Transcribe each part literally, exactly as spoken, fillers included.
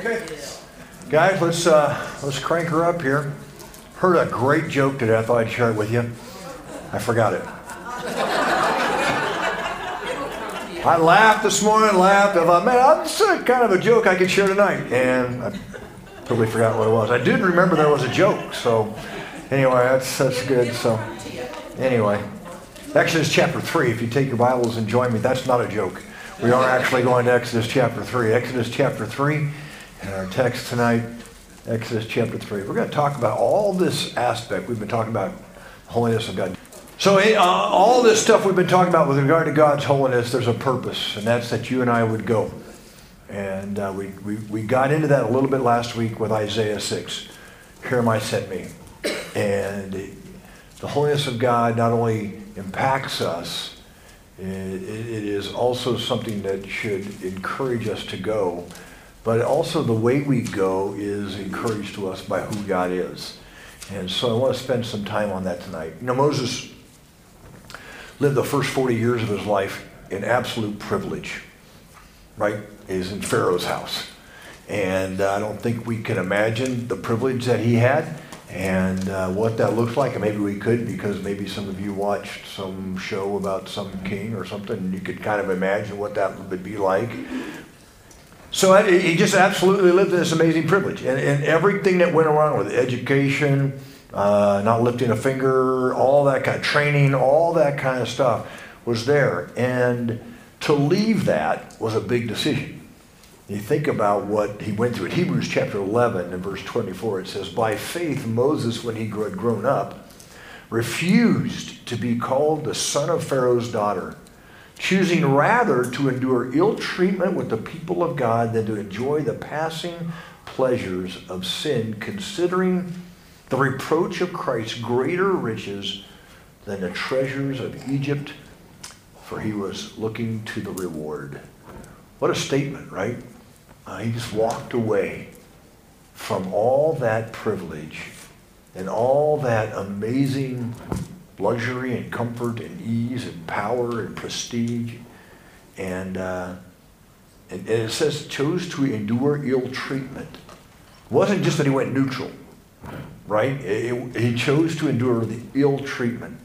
Okay. Guys, let's uh, let's crank her up here. Heard a great joke today. I thought I'd share it with you. I forgot it. I laughed this morning, laughed. I thought, man, that's uh, kind of a joke I could share tonight. And I totally forgot what it was. I did remember there was a joke. So anyway, that's, that's good. So anyway, Exodus chapter three. If you take your Bibles and join me, that's not a joke. We are actually going to Exodus chapter three. Exodus chapter three. And our text tonight, Exodus chapter three. We're going to talk about all this aspect. We've been talking about holiness of God. So uh, all this stuff we've been talking about with regard to God's holiness, there's a purpose, and that's that you and I would go. And uh, we, we, we got into that a little bit last week with Isaiah six. Here am I, sent me. And the holiness of God not only impacts us, it, it is also something that should encourage us to go, but also the way we go is encouraged to us by who God is. And so I want to spend some time on that tonight. You know, Moses lived the first forty years of his life in absolute privilege, right? He's in Pharaoh's house. And uh, I don't think we can imagine the privilege that he had and uh, what that looks like. And maybe we could, because maybe some of you watched some show about some king or something, and you could kind of imagine what that would be like. So he just absolutely lived in this amazing privilege. And, and everything that went around with education, uh, not lifting a finger, all that kind of training, all that kind of stuff was there. And to leave that was a big decision. You think about what he went through. In Hebrews chapter eleven and verse twenty-four, it says, by faith Moses, when he had grown up, refused to be called the son of Pharaoh's daughter, choosing rather to endure ill treatment with the people of God than to enjoy the passing pleasures of sin, considering the reproach of Christ greater riches than the treasures of Egypt, for he was looking to the reward. What a statement, right? Uh, he just walked away from all that privilege and all that amazing luxury and comfort and ease and power and prestige. And, uh, and, and it says chose to endure ill treatment. It wasn't just that he went neutral, right? It, it, he chose to endure the ill treatment.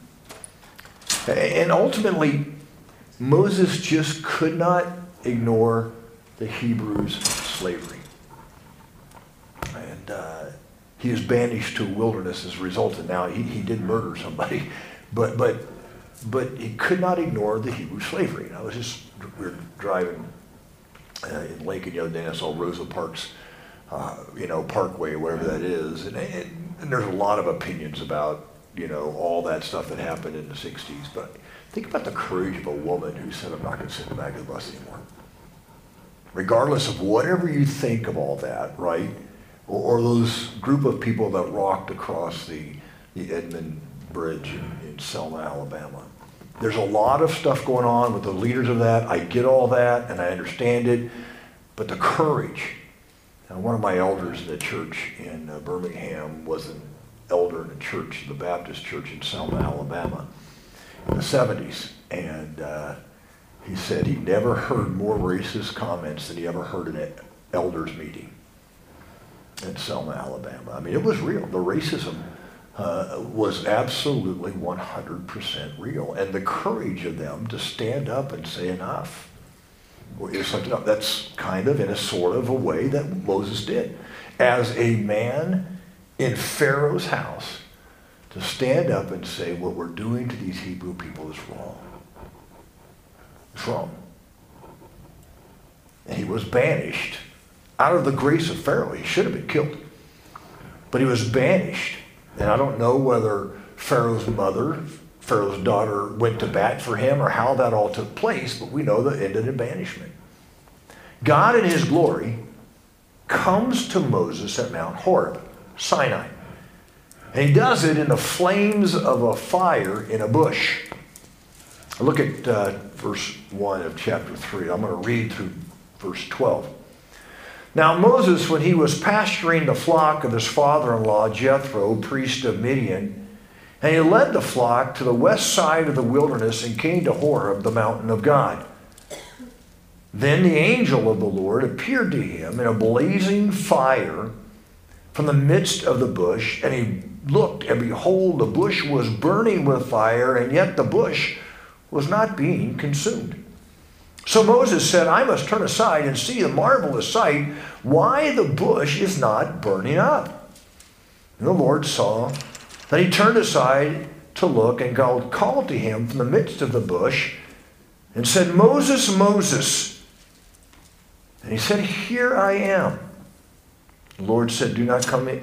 And ultimately, Moses just could not ignore the Hebrews' slavery. And uh, he was banished to a wilderness as a result of now. He, he did murder somebody, but but but he could not ignore the Hebrew slavery. And I was just, we were driving uh, in Lincoln the other day, and I saw Rosa Parks, uh, you know, Parkway, whatever that is. And, and, and there's a lot of opinions about, you know, all that stuff that happened in the sixties. But think about the courage of a woman who said, I'm not going to sit in the back of the bus anymore. Regardless of whatever you think of all that, right? Or, or those group of people that rocked across the, the Edmund Bridge in, in Selma, Alabama. There's a lot of stuff going on with the leaders of that. I get all that and I understand it. But the courage. Now, one of my elders in the church in uh, Birmingham was an elder in a church, the Baptist church in Selma, Alabama, in the seventies. And uh, he said he never heard more racist comments than he ever heard in an elders meeting in Selma, Alabama. I mean, it was real. The racism uh, was absolutely one hundred percent real. And the courage of them to stand up and say enough is something else. That's kind of in a sort of a way that Moses did. As a man in Pharaoh's house, to stand up and say what we're doing to these Hebrew people is wrong. It's wrong. And he was banished out of the grace of Pharaoh. He should have been killed. But he was banished. And I don't know whether Pharaoh's mother, Pharaoh's daughter, went to bat for him or how that all took place, but we know that it ended in banishment. God in his glory comes to Moses at Mount Horeb, Sinai. And he does it in the flames of a fire in a bush. Look at uh, verse one of chapter three. I'm going to read through verse twelve. Now Moses, when he was pasturing the flock of his father-in-law, Jethro, priest of Midian, and he led the flock to the west side of the wilderness and came to Horeb, the mountain of God. Then the angel of the Lord appeared to him in a blazing fire from the midst of the bush, and he looked, and behold, the bush was burning with fire, and yet the bush was not being consumed. So Moses said, I must turn aside and see the marvelous sight, why the bush is not burning up. And the Lord saw that he turned aside to look, and God called to him from the midst of the bush and said, Moses, Moses. And he said, here I am. The Lord said, do not come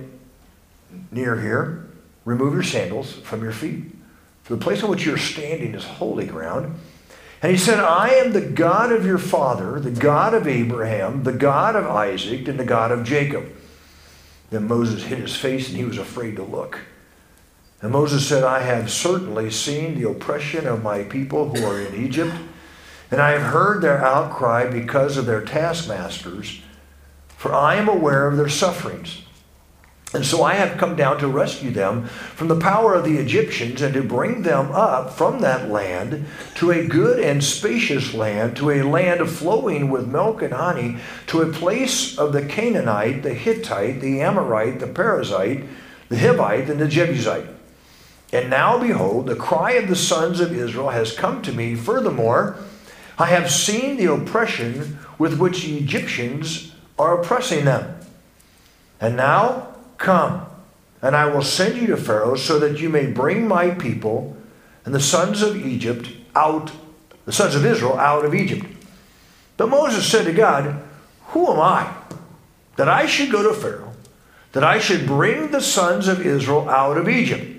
near here. Remove your sandals from your feet. For the place on which you're standing is holy ground. And he said, I am the God of your father, the God of Abraham, the God of Isaac, and the God of Jacob. Then Moses hid his face, and he was afraid to look. And Moses said, I have certainly seen the oppression of my people who are in Egypt, and I have heard their outcry because of their taskmasters, for I am aware of their sufferings. And so I have come down to rescue them from the power of the Egyptians and to bring them up from that land to a good and spacious land, to a land flowing with milk and honey, to a place of the Canaanite, the Hittite, the Amorite, the Perizzite, the Hivite, and the Jebusite. And now, behold, the cry of the sons of Israel has come to me. Furthermore, I have seen the oppression with which the Egyptians are oppressing them. And now, come, and I will send you to Pharaoh so that you may bring my people and the sons of Egypt out, the sons of Israel out of Egypt. But Moses said to God, who am I that I should go to Pharaoh, that I should bring the sons of Israel out of Egypt?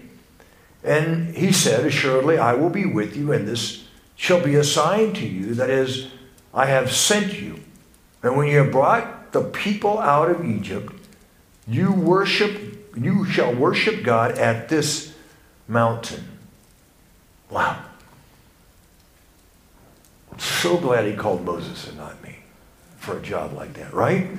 And he said, assuredly, I will be with you, and this shall be a sign to you, that is, I have sent you. And when you have brought the people out of Egypt, you worship, you shall worship God at this mountain. Wow. So glad he called Moses and not me for a job like that, right?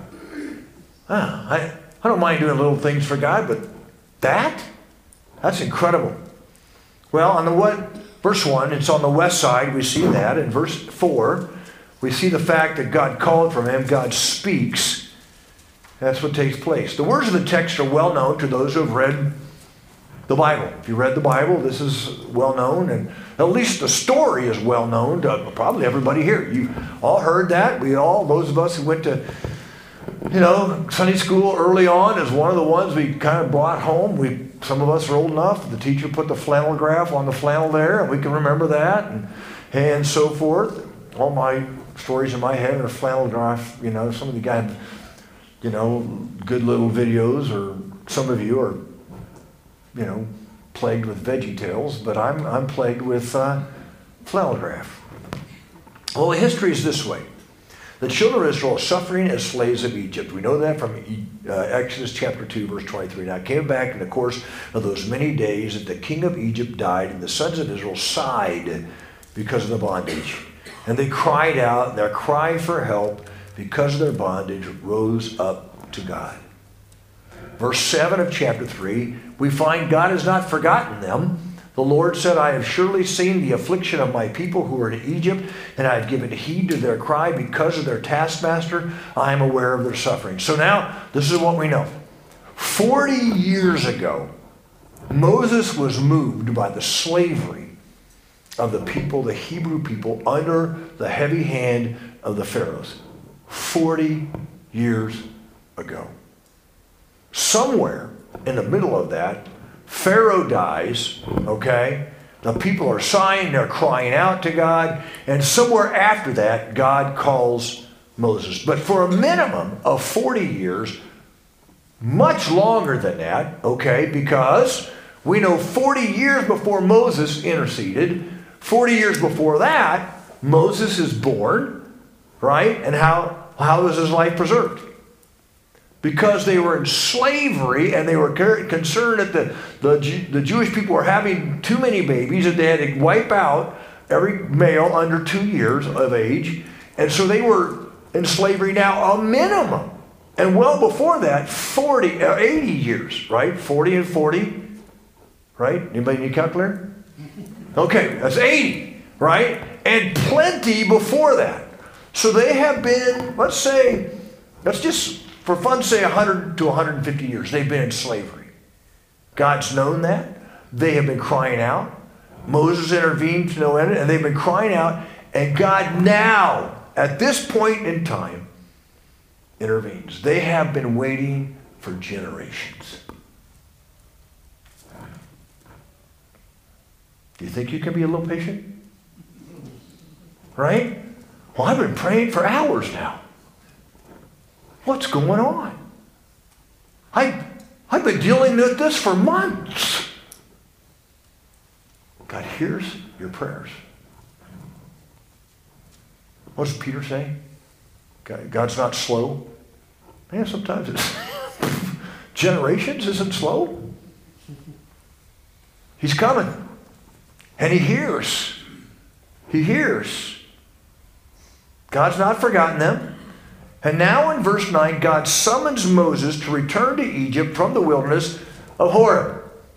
Ah, I, I don't mind doing little things for God, but that? That's incredible. Well, on the what, verse one, it's on the west side. We see that. In verse four, we see the fact that God called from him. God speaks. That's what takes place. The words of the text are well known to those who have read the Bible. If you read the Bible, this is well known, and at least the story is well known to probably everybody here. You've all heard that. We all, those of us who went to, you know, Sunday school early on is one of the ones we kind of brought home. We, some of us are old enough. The teacher put the flannel graph on the flannel there, and we can remember that, and, and so forth. All my stories in my head are flannel graph. You know, some of you guys, you know, good little videos, or some of you are, you know, plagued with Veggie Tales, but I'm, I'm plagued with uh, flannel graph. Well, the history is this way. The children of Israel are suffering as slaves of Egypt. We know that from uh, Exodus chapter two, verse twenty-three. Now it came back in the course of those many days that the king of Egypt died, and the sons of Israel sighed because of the bondage. And they cried out, and their cry for help because of their bondage rose up to God. Verse seven of chapter three, we find God has not forgotten them. The Lord said, I have surely seen the affliction of my people who are in Egypt, and I have given heed to their cry because of their taskmaster. I am aware of their suffering. So now, this is what we know. Forty years ago, Moses was moved by the slavery of the people, the Hebrew people, under the heavy hand of the Pharaohs. Forty years ago. Somewhere in the middle of that, Pharaoh dies, okay? The people are sighing, they're crying out to God, and somewhere after that, God calls Moses. But for a minimum of forty years, much longer than that, okay? Because we know forty years before Moses interceded, forty years before that, Moses is born, right? And how, how is his life preserved? Because they were in slavery, and they were concerned that the, the, the Jewish people were having too many babies, and they had to wipe out every male under two years of age. And so they were in slavery now a minimum. And well before that, forty, uh, eighty years, right? forty and forty, right? Anybody need a calculator? Okay, that's eighty, right? And plenty before that. So they have been, let's say, let's just, for fun, say one hundred to one hundred fifty years, they've been in slavery. God's known that. They have been crying out. Moses intervened to no end, and they've been crying out, and God now, at this point in time, intervenes. They have been waiting for generations. Do you think you can be a little patient? Right? Well, I've been praying for hours now. What's going on? I, I've been dealing with this for months. God hears your prayers. What does Peter say? God, God's not slow. Man, sometimes it's generations isn't slow. He's coming. And he hears. He hears. God's not forgotten them. And now in verse nine, God summons Moses to return to Egypt from the wilderness of Horeb.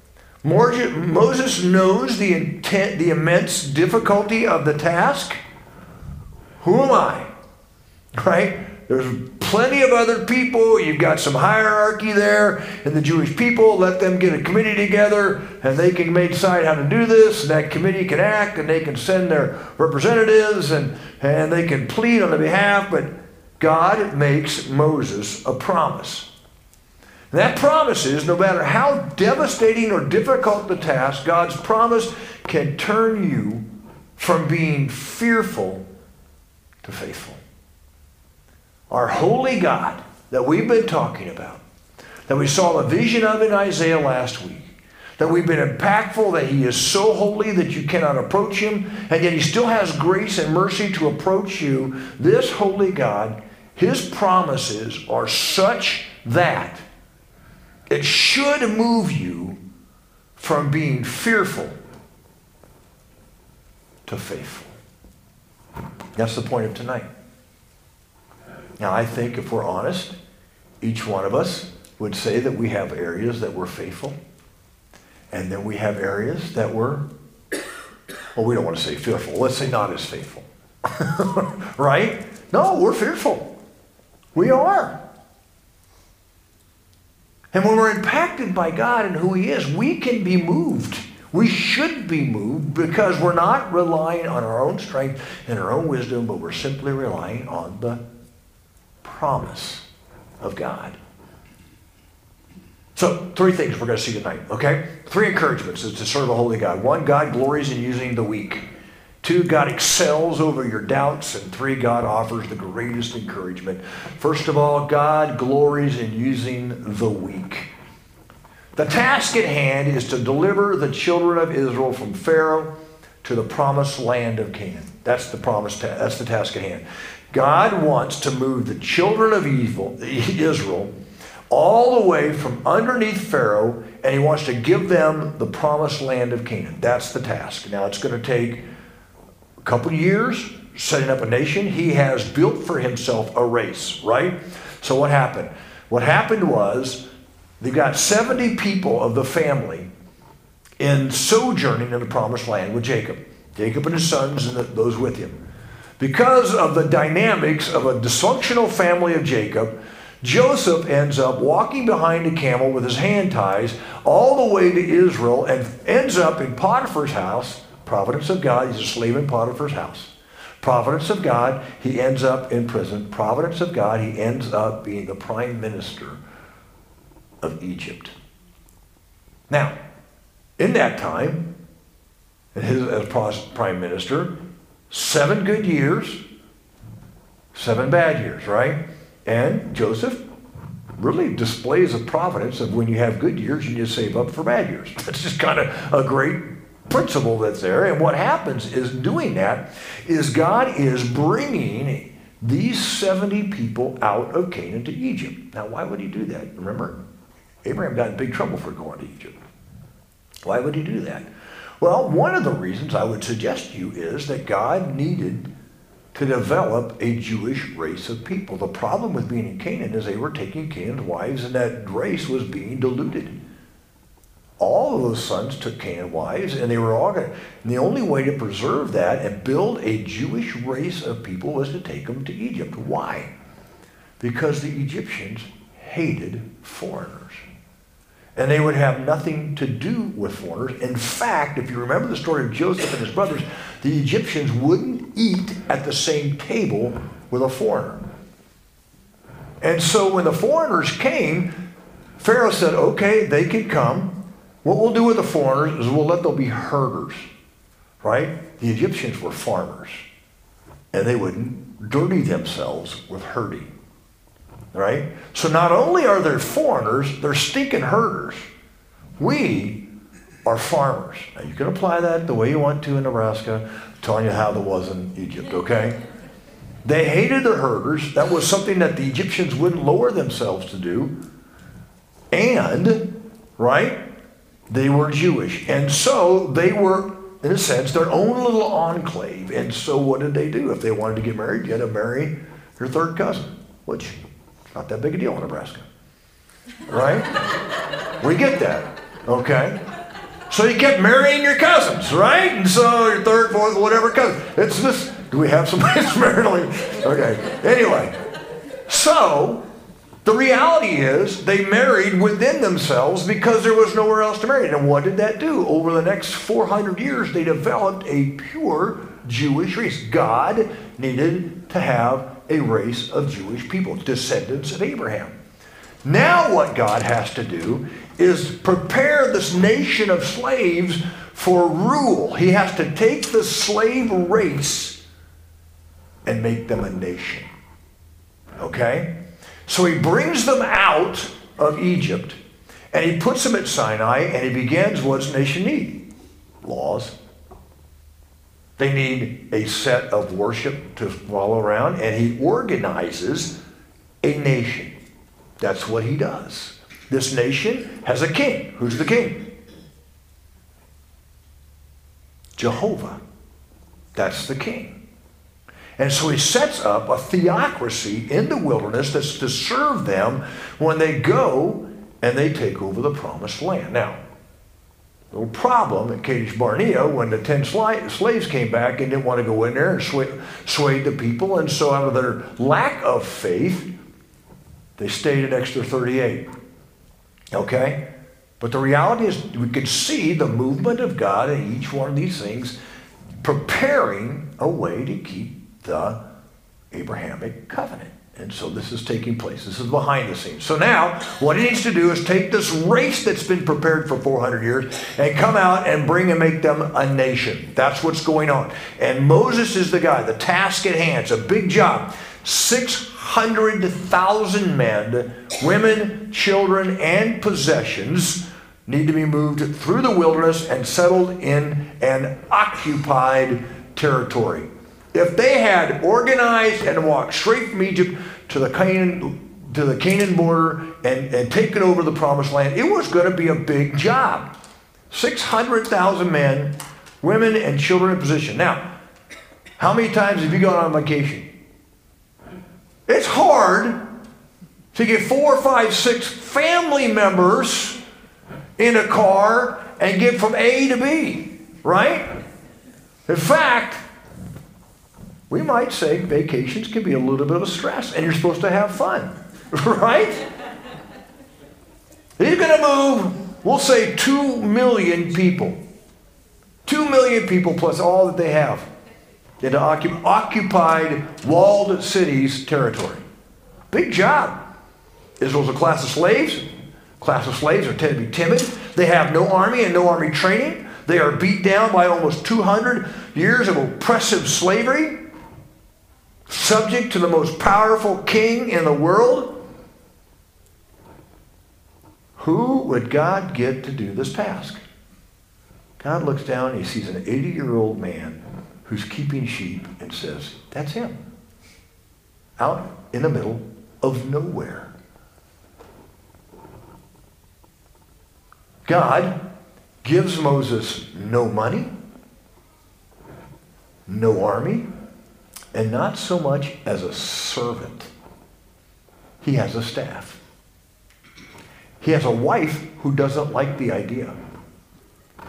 Moses knows the intent, the immense difficulty of the task. Who am I? Right? There's plenty of other people. You've got some hierarchy there in the Jewish people. Let them get a committee together and they can decide how to do this. And that committee can act and they can send their representatives and, and they can plead on the behalf. But God makes Moses a promise. And that promise is, no matter how devastating or difficult the task, God's promise can turn you from being fearful to faithful. Our holy God that we've been talking about, that we saw a vision of in Isaiah last week, that we've been impactful, that he is so holy that you cannot approach him, and yet he still has grace and mercy to approach you. This holy God, his promises are such that it should move you from being fearful to faithful. That's the point of tonight. Now, I think if we're honest, each one of us would say that we have areas that we're faithful, and then we have areas that we're, well, we don't want to say fearful. Let's say not as faithful. Right? No, we're fearful. We are. And when we're impacted by God and who he is, we can be moved. We should be moved because we're not relying on our own strength and our own wisdom, but we're simply relying on the promise of God. So, three things we're going to see tonight, okay? Three encouragements to serve a holy God. One, God glories in using the weak. Two, God excels over your doubts. And three, God offers the greatest encouragement. First of all, God glories in using the weak. The task at hand is to deliver the children of Israel from Pharaoh to the promised land of Canaan. That's the promise. Ta- that's the task at hand. God wants to move the children of evil, Israel all the way from underneath Pharaoh, and he wants to give them the promised land of Canaan. That's the task. Now, it's going to take a couple of years setting up a nation. He has built for himself a race, right? So what happened? What happened was they've got seventy people of the family in sojourning in the promised land with Jacob. Jacob and his sons and the, those with him. Because of the dynamics of a dysfunctional family of Jacob, Joseph ends up walking behind a camel with his hand ties all the way to Israel and ends up in Potiphar's house. Providence of God, he's a slave in Potiphar's house. Providence of God, he ends up in prison. Providence of God, he ends up being the prime minister of Egypt. Now, in that time, his, as prime minister, seven good years, seven bad years, right? And Joseph really displays a providence of when you have good years, you just save up for bad years. That's just kind of a great principle that's there. And what happens is doing that is God is bringing these seventy people out of Canaan to Egypt. Now, why would he do that? Remember, Abraham got in big trouble for going to Egypt. Why would he do that? Well, one of the reasons I would suggest to you is that God needed to develop a Jewish race of people. The problem with being in Canaan is they were taking Canaan's wives, and that race was being diluted. all of those sons took Canaan wives, and they were all going. And the only way to preserve that and build a Jewish race of people was to take them to Egypt. Why? Because the Egyptians hated foreigners. And they would have nothing to do with foreigners. In fact, if you remember the story of Joseph and his brothers, the Egyptians wouldn't eat at the same table with a foreigner. And so when the foreigners came, Pharaoh said, okay, they can come. What we'll do with the foreigners is we'll let them be herders, right? The Egyptians were farmers, and they would dirty themselves with herding. Right? So not only are there foreigners, they're stinking herders. We are farmers. Now you can apply that the way you want to in Nebraska. I'm telling you how that was in Egypt, okay? They hated the herders. That was something that the Egyptians wouldn't lower themselves to do. And, right, they were Jewish. And so they were, in a sense, their own little enclave. And so what did they do? If they wanted to get married, you had to marry your third cousin, which... not that big a deal in Nebraska, right? We get that, okay? So you kept marrying your cousins, right? And so your third, fourth, whatever cousin. It's this, do we have somebody that's married? Okay, anyway. So the reality is they married within themselves because there was nowhere else to marry. And what did that do? Over the next four hundred years, they developed a pure Jewish race. God needed to have a race of Jewish people, descendants of Abraham. Now what God has to do is prepare this nation of slaves for rule. He has to take the slave race and make them a nation. Okay? So he brings them out of Egypt, and he puts them at Sinai, and he begins what's the nation need? Laws. They need a set of worship to follow around, and he organizes a nation. That's what he does. This nation has a king. Who's the king? Jehovah. That's the king. And so he sets up a theocracy in the wilderness that's to serve them when they go and they take over the promised land. Now, little problem at Kadesh Barnea when the ten slaves came back and didn't want to go in there and sway, swayed the people. And so out of their lack of faith, they stayed an extra thirty-eight. Okay? But the reality is we could see the movement of God in each one of these things preparing a way to keep the Abrahamic covenant. And so this is taking place. This is behind the scenes. So now, what he needs to do is take this race that's been prepared for four hundred years and come out and bring and make them a nation. That's what's going on. And Moses is the guy, the task at hand. It's a big job. six hundred thousand men, women, children, and possessions need to be moved through the wilderness and settled in an occupied territory. If they had organized and walked straight from Egypt to the Canaan, to the Canaan border and, and taken over the promised land, it was going to be a big job. six hundred thousand men, women, and children in position. Now, how many times have you gone on vacation? It's hard to get four, five, six family members in a car and get from A to B, right? In fact, we might say vacations can be a little bit of a stress, and you're supposed to have fun, right? He's going to move, we'll say, two million people. Two million people plus all that they have into occupied, walled cities territory. Big job. Israel's a class of slaves. Class of slaves are tend to be timid. They have no army and no army training. They are beat down by almost two hundred years of oppressive slavery, subject to the most powerful king in the world. Who would God get to do this task? God looks down and he sees an eighty-year-old man who's keeping sheep and says, that's him. Out in the middle of nowhere. God gives Moses no money, no army, and not so much as a servant. He has a staff. He has a wife who doesn't like the idea.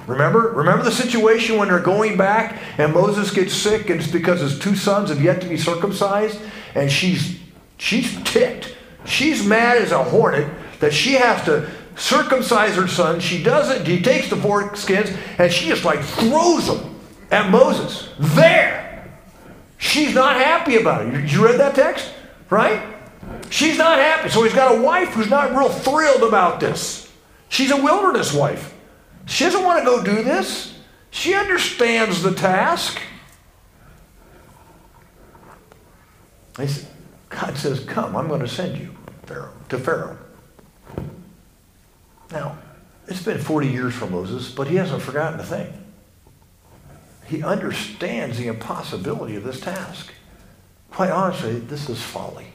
Remember? Remember the situation when they're going back and Moses gets sick and it's because his two sons have yet to be circumcised, and she's she's ticked. She's mad as a hornet that she has to circumcise her son. She does it. He takes the foreskins and she just like throws them at Moses. There. She's not happy about it. You read that text? Right? She's not happy. So he's got a wife who's not real thrilled about this. She's a wilderness wife. She doesn't want to go do this. She understands the task. God says, come, I'm going to send you Pharaoh, to Pharaoh. Now, it's been forty years for Moses, but he hasn't forgotten a thing. He understands the impossibility of this task. Quite honestly, this is folly.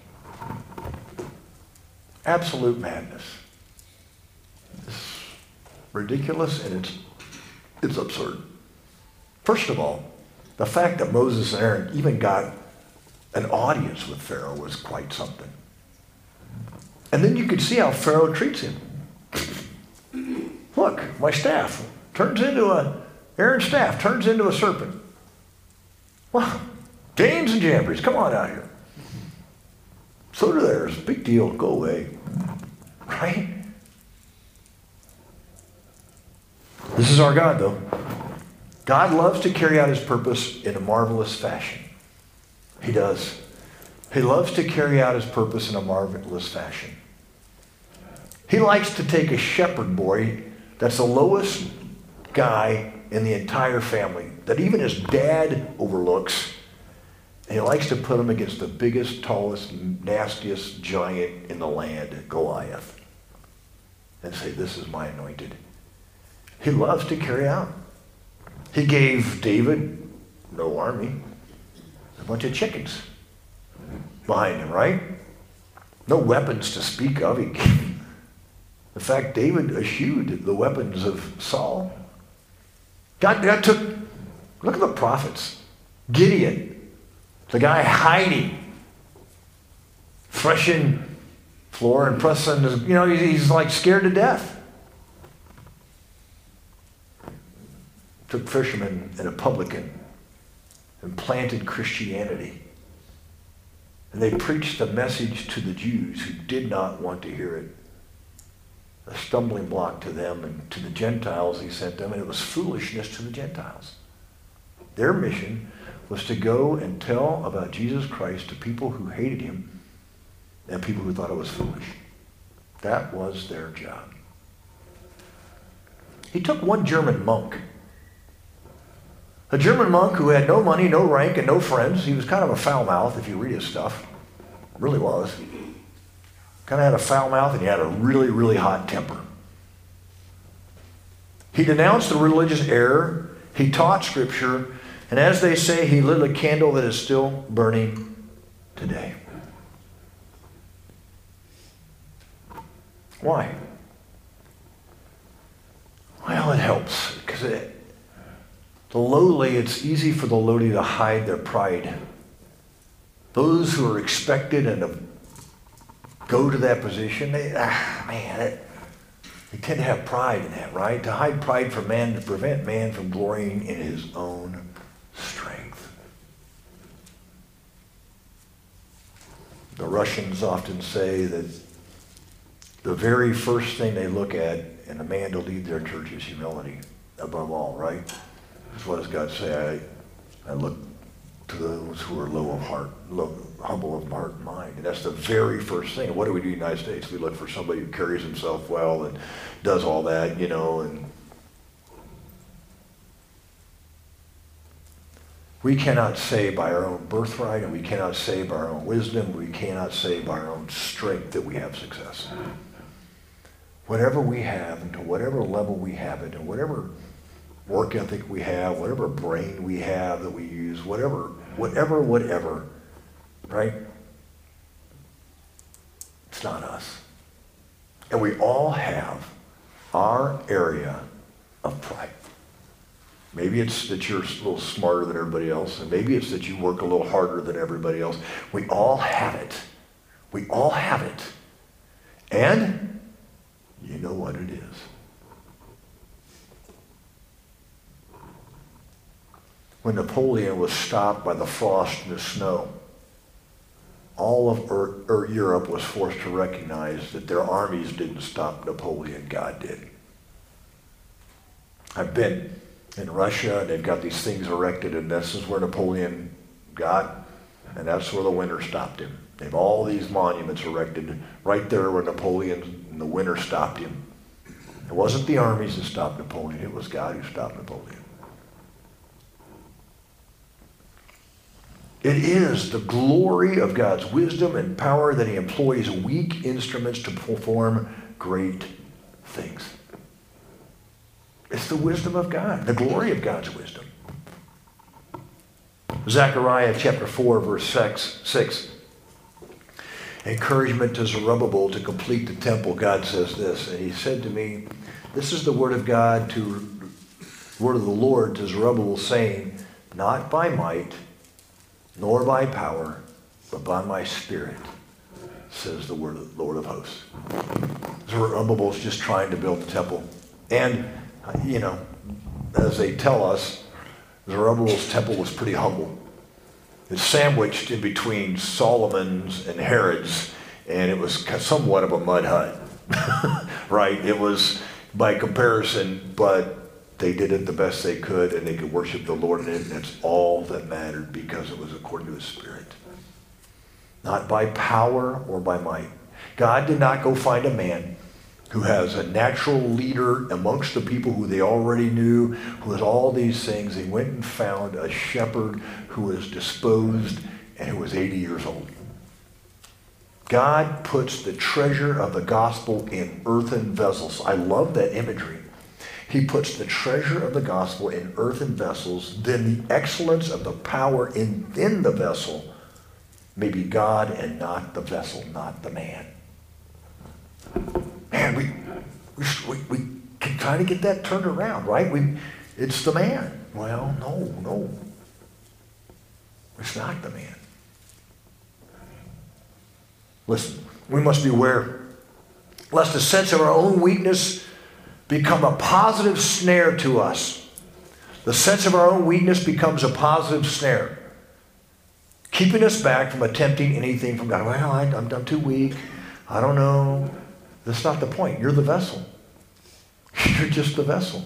Absolute madness. It's ridiculous and it's, it's absurd. First of all, the fact that Moses and Aaron even got an audience with Pharaoh was quite something. And then you could see how Pharaoh treats him. Look, my staff turns into a, Aaron's staff turns into a serpent. Well, James and Jambres, come on out here. So do theirs. Big deal. Go away. Right? This is our God, though. God loves to carry out his purpose in a marvelous fashion. He does. He loves to carry out his purpose in a marvelous fashion. He likes to take a shepherd boy that's the lowest guy in the entire family, that even his dad overlooks, and he likes to put him against the biggest, tallest, nastiest giant in the land, Goliath, and say, this is my anointed. He loves to carry out. He gave David no army, a bunch of chickens behind him, right? No weapons to speak of. He, in fact, David eschewed the weapons of Saul. God, God took, look at the prophets. Gideon, the guy hiding, threshing floor and pressing, his, you know, he's, he's like scared to death. Took fishermen and a publican and planted Christianity. And they preached the message to the Jews who did not want to hear it. A stumbling block to them, and to the Gentiles he sent them, and it was foolishness to the Gentiles. Their mission was to go and tell about Jesus Christ to people who hated him and people who thought it was foolish. That was their job. He took one German monk. A German monk who had no money, no rank, and no friends. He was kind of a foul mouth if you read his stuff. Really was. Kind of had a foul mouth and he had a really, really hot temper. He denounced the religious error. He taught Scripture. And as they say, he lit a candle that is still burning today. Why? Well, it helps because it the lowly, it's easy for the lowly to hide their pride. Those who are expected and to go to that position, they, ah, man, it, they tend to have pride in that, right? To hide pride from man, to prevent man from glorying in his own strength. The Russians often say that the very first thing they look at in a man to lead their church is humility, above all, right? That's what does God say? I, I look to those who are low of heart, low, humble of heart and mind. And that's the very first thing. What do we do in the United States? We look for somebody who carries himself well and does all that, you know. And we cannot say by our own birthright, and we cannot say by our own wisdom, we cannot say by our own strength that we have success. Whatever we have, and to whatever level we have it, and whatever work ethic we have, whatever brain we have that we use, whatever, whatever, whatever, right? It's not us. And we all have our area of pride. Maybe it's that you're a little smarter than everybody else, and maybe it's that you work a little harder than everybody else. We all have it. We all have it. And you know what it is. when Napoleon was stopped by the frost and the snow, all of er, er, Europe was forced to recognize that their armies didn't stop Napoleon, God did. I've been in Russia, and they've got these things erected, and this is where Napoleon got, and that's where the winter stopped him. They have all these monuments erected right there where Napoleon in the winter stopped him. It wasn't the armies that stopped Napoleon, it was God who stopped Napoleon. It is the glory of God's wisdom and power that he employs weak instruments to perform great things. It's the wisdom of God, the glory of God's wisdom. Zechariah chapter four, verse six. Encouragement to Zerubbabel to complete the temple. God says this, and he said to me, this is the word of God to, word of the Lord to Zerubbabel, saying, not by might, nor by power, but by my spirit, says the word of the Lord of hosts. Zerubbabel's just trying to build the temple. And, you know, as they tell us, Zerubbabel's temple was pretty humble. It's sandwiched in between Solomon's and Herod's, and it was somewhat of a mud hut, right? It was by comparison, but they did it the best they could, and they could worship the Lord in it, and that's all that mattered because it was according to his Spirit. Not by power or by might. God did not go find a man who has a natural leader amongst the people who they already knew, who has all these things. He went and found a shepherd who was disposed and who was eighty years old. God puts the treasure of the gospel in earthen vessels. I love that imagery. He puts the treasure of the gospel in earthen vessels, then the excellence of the power in, in the vessel may be God and not the vessel, not the man. Man, we, we, we can try to get that turned around, right? We, it's the man. Well, no, no. It's not the man. Listen, we must be aware lest a sense of our own weakness become a positive snare to us. The sense of our own weakness becomes a positive snare, keeping us back from attempting anything from God. Well, I, I'm, I'm too weak. I don't know. That's not the point. You're the vessel. You're just the vessel.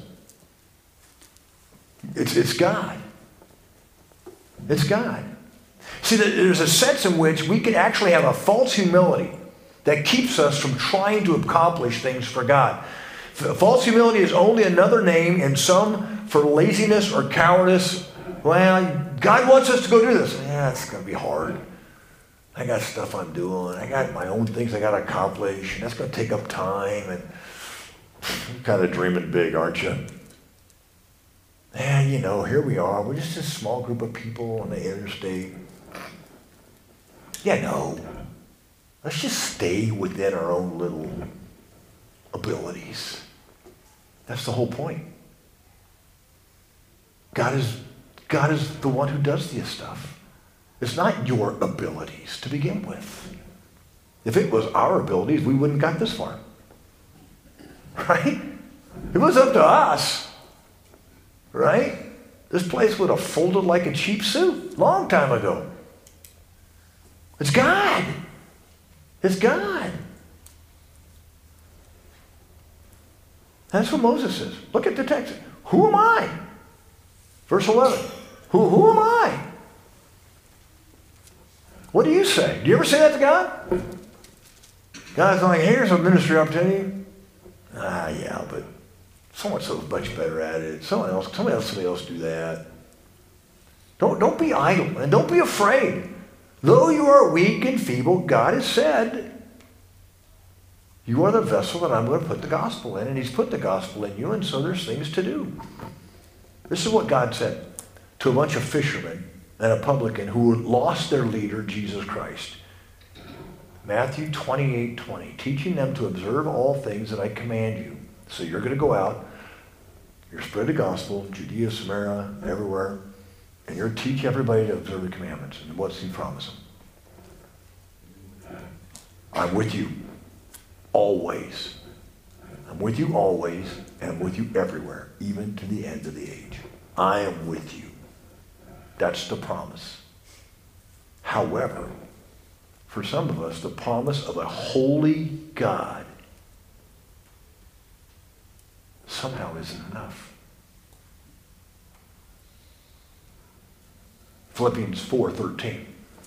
It's, it's God. It's God. See, there's a sense in which we can actually have a false humility that keeps us from trying to accomplish things for God. False humility is only another name in some for laziness or cowardice. Well, God wants us to go do this. Yeah, it's going to be hard. I got stuff I'm doing. I got my own things I got to accomplish. And that's going to take up time. And you're kind of dreaming big, aren't you? And, you know, here we are. We're just a small group of people on the interstate. Yeah, no. Let's just stay within our own little abilities. That's the whole point. God is, God is the one who does this stuff. It's not your abilities to begin with. If it was our abilities, we wouldn't got this far. Right? It was up to us. Right? This place would have folded like a cheap suit long time ago. It's God. It's God. That's what Moses says. Look at the text. Who am I? Verse eleven. Who, who am I? What do you say? Do you ever say that to God? God's like, here's a ministry opportunity. Ah, yeah, but so-and-so's much better at it. Someone else, somebody else, somebody else do that. Don't, don't be idle and don't be afraid. Though you are weak and feeble, God has said, you are the vessel that I'm going to put the gospel in, and he's put the gospel in you, and so there's things to do. This is what God said to a bunch of fishermen and a publican who lost their leader, Jesus Christ. Matthew twenty-eight twenty, teaching them to observe all things that I command you. So you're going to go out, you're spread the gospel, Judea, Samaria, everywhere, and you're teach everybody to observe the commandments. And what's he promise them? I'm with you always. I'm with you always, and I'm with you everywhere, even to the end of the age. I am with you. That's the promise. However, for some of us, the promise of a holy God somehow isn't enough. Philippians four thirteen.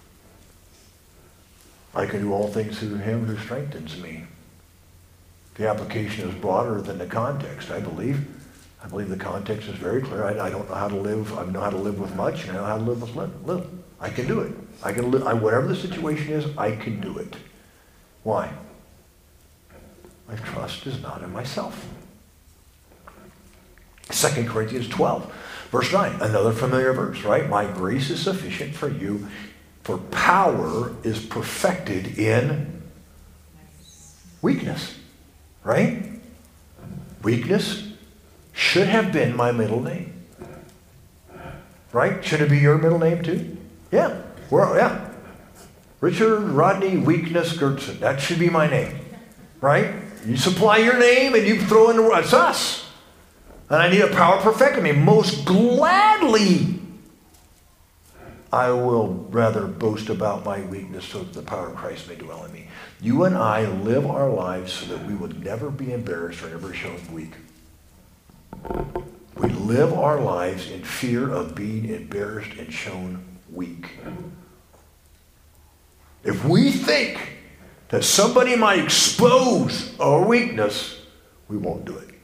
I can do all things through him who strengthens me. The application is broader than the context, I believe. I believe the context is very clear. I, I don't know how to live. I know how to live with much, and I know how to live with little. I can do it. I can live. I, whatever the situation is, I can do it. Why? My trust is not in myself. Second Corinthians twelve, verse nine, another familiar verse, right? My grace is sufficient for you, for power is perfected in weakness, right? Weakness should have been my middle name, right? Should it be your middle name too? Yeah, well, yeah. Richard Rodney Weakness Gertson, that should be my name, right? You supply your name and you throw in the word, it's us. And I need a power perfecting me. Most gladly, I will rather boast about my weakness so that the power of Christ may dwell in me. You and I live our lives so that we would never be embarrassed or never shown weak. We live our lives in fear of being embarrassed and shown weak. If we think that somebody might expose our weakness, we won't do it.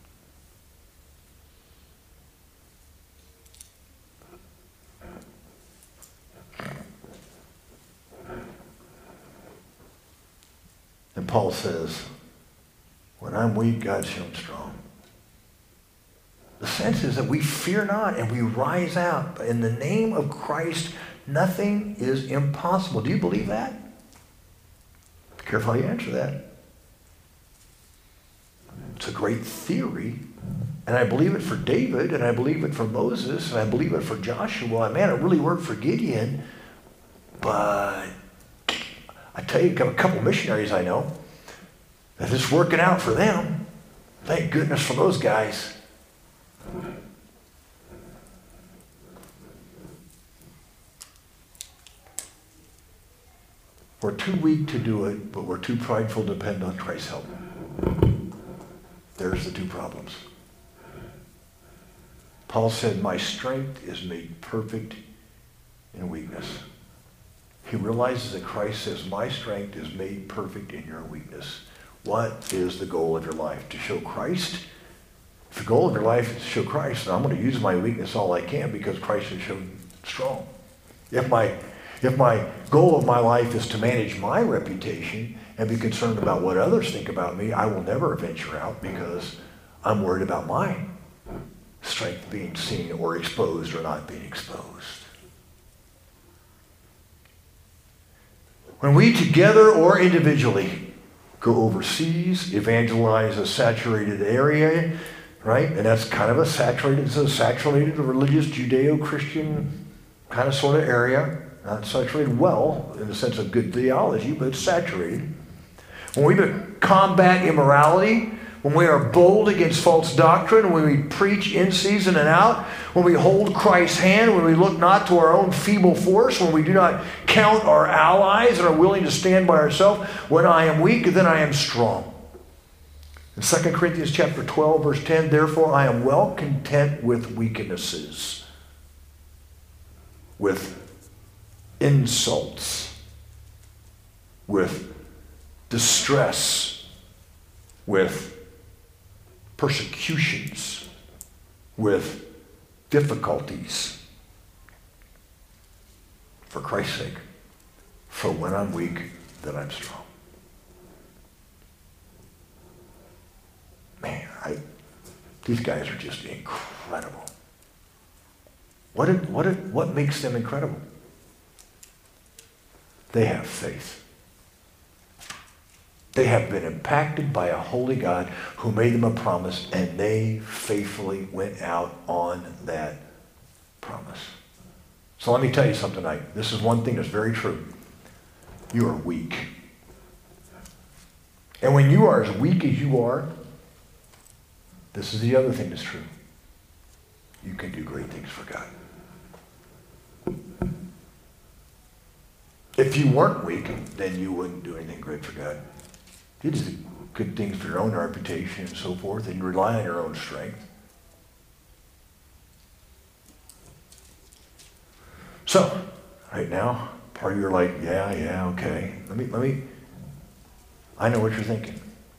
And Paul says, when I'm weak, God's shown strong. The sense is that we fear not and we rise out. In the name of Christ, nothing is impossible. Do you believe that? Be careful how you answer that. It's a great theory. And I believe it for David, and I believe it for Moses, and I believe it for Joshua. Man, it really worked for Gideon. But I tell you, a couple missionaries I know, that it's working out for them. Thank goodness for those guys. We're too weak to do it, but we're too prideful to depend on Christ's help. There's the two problems. Paul said, my strength is made perfect in weakness. He realizes that Christ says, my strength is made perfect in your weakness. What is the goal of your life? To show Christ? If the goal of your life is to show Christ, then I'm going to use my weakness all I can because Christ has shown strong. If my, if my goal of my life is to manage my reputation and be concerned about what others think about me, I will never venture out because I'm worried about my strength being seen or exposed or not being exposed. When we together or individually go overseas, evangelize a saturated area, right? And that's kind of a saturated, it's a saturated religious Judeo-Christian kind of sort of area. Not saturated well in the sense of good theology, but it's saturated. When we combat immorality, when we are bold against false doctrine, when we preach in season and out, when we hold Christ's hand, when we look not to our own feeble force, when we do not count our allies and are willing to stand by ourselves, when I am weak, then I am strong. In Second Corinthians chapter twelve, verse ten, therefore I am well content with weaknesses, with insults, with distress, with persecutions, with difficulties. For Christ's sake. For when I'm weak, then I'm strong. Man, I, these guys are just incredible. What, did, what, did, what makes them incredible? They have faith. They have been impacted by a holy God who made them a promise, and they faithfully went out on that promise. So let me tell you something tonight. This is one thing that's very true. You are weak. And when you are as weak as you are, this is the other thing that's true. You can do great things for God. If you weren't weak, then you wouldn't do anything great for God. You just do good things for your own reputation and so forth, and you rely on your own strength. So, right now, part of you are like, yeah, yeah, okay. Let me, let me, I know what you're thinking.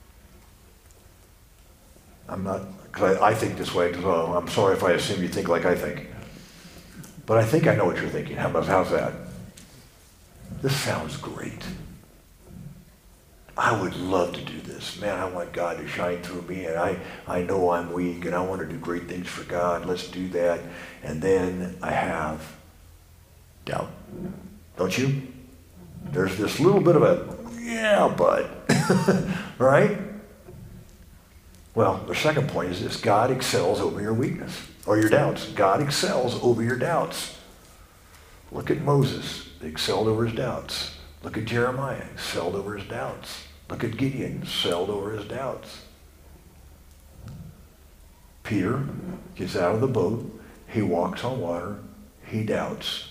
I'm not, because I, I think this way, so I'm sorry if I assume you think like I think. But I think I know what you're thinking. How about, how's that? This sounds great. I would love to do this. Man, I want God to shine through me, and I, I know I'm weak, and I want to do great things for God. Let's do that. And then I have doubt. Don't you? There's this little bit of a, yeah, but, right? Well, the second point is this: God excels over your weakness, or your doubts. God excels over your doubts. Look at Moses, he excelled over his doubts. Look at Jeremiah, excelled over his doubts. Look at Gideon, excelled over his doubts. Peter gets out of the boat, he walks on water, he doubts.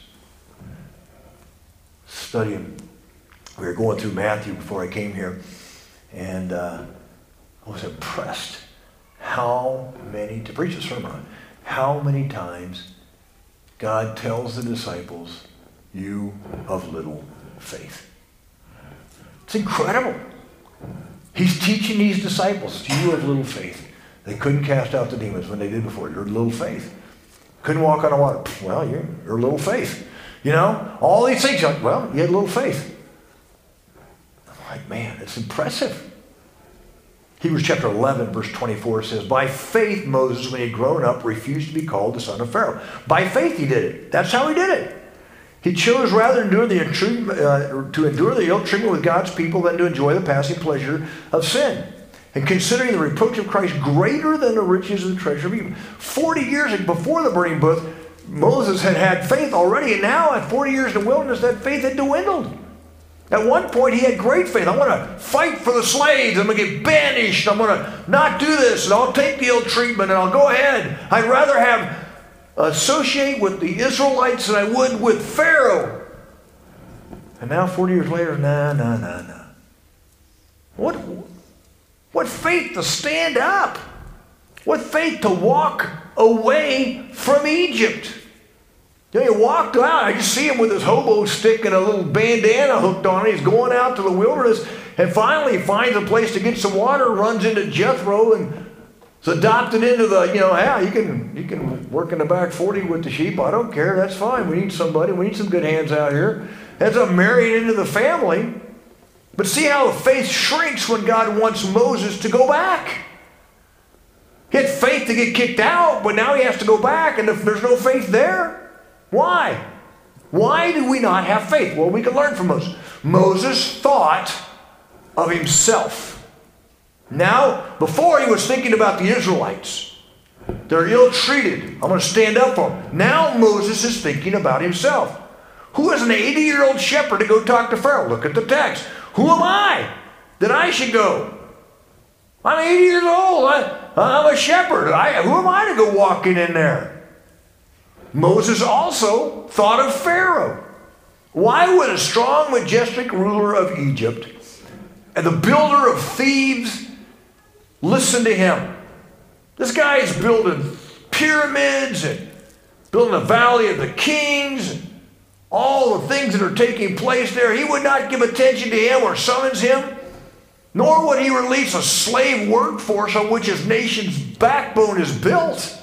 Studying, we were going through Matthew before I came here, and uh, I was impressed how many, to preach a sermon on, how many times God tells the disciples, you of little faith. It's incredible. He's teaching these disciples, you of little faith. They couldn't cast out the demons when they did before. You're little faith. Couldn't walk on the water. Well, you're, you're little faith. You know, all these things, like, well, you had little faith. I'm like, man, it's impressive. Hebrews chapter eleven, verse twenty-four says, by faith Moses, when he had grown up, refused to be called the son of Pharaoh. By faith he did it. That's how he did it. He chose rather to endure the, uh, to endure the ill treatment with God's people than to enjoy the passing pleasure of sin. And considering the reproach of Christ greater than the riches of the treasure of evil. Forty years before the burning bush, Moses had had faith already, and now at forty years in the wilderness, that faith had dwindled. At one point, he had great faith. I'm going to fight for the slaves. I'm going to get banished. I'm going to not do this, and I'll take the ill treatment, and I'll go ahead. I'd rather have associate with the Israelites than I would with Pharaoh. And now, forty years later, nah, nah, nah, nah. What, what faith to stand up? What faith to walk away from Egypt? You know, he walked out. I just see him with his hobo stick and a little bandana hooked on it. He's going out to the wilderness, and finally he finds a place to get some water, runs into Jethro, and is adopted into the, you know, yeah, you can, you can work in the back forty with the sheep. I don't care. That's fine. We need somebody. We need some good hands out here. Ends up married into the family. But see how faith shrinks when God wants Moses to go back. He had faith to get kicked out, but now he has to go back, and if there's no faith there. Why? Why do we not have faith? Well, we can learn from Moses. Moses thought of himself. Now, before he was thinking about the Israelites. They're ill-treated. I'm going to stand up for them. Now Moses is thinking about himself. Who is an eighty-year-old shepherd to go talk to Pharaoh? Look at the text. Who am I that I should go? I'm eighty years old. I, I'm a shepherd. I, who am I to go walking in there? Moses also thought of Pharaoh. Why would a strong, majestic ruler of Egypt and the builder of Thebes listen to him? This guy is building pyramids and building the Valley of the Kings and all the things that are taking place there. He would not give attention to him or summons him, nor would he release a slave workforce on which his nation's backbone is built.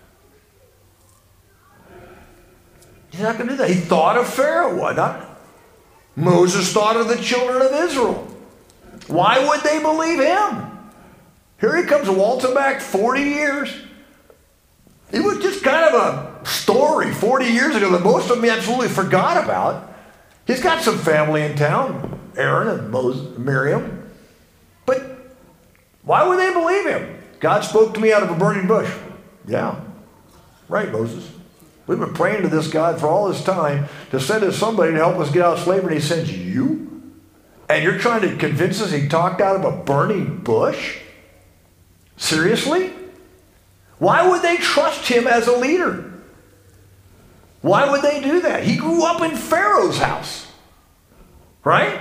He's not going to do that. He thought of Pharaoh. Why not? Moses thought of the children of Israel. Why would they believe him? Here he comes waltzing back forty years. It was just kind of a story forty years ago that most of them absolutely forgot about. He's got some family in town, Aaron and Moses, Miriam. But why would they believe him? God spoke to me out of a burning bush. Yeah, right, Moses. We've been praying to this God for all this time to send us somebody to help us get out of slavery, and he sends you? And you're trying to convince us he talked out of a burning bush? Seriously? Why would they trust him as a leader? Why would they do that? He grew up in Pharaoh's house. Right?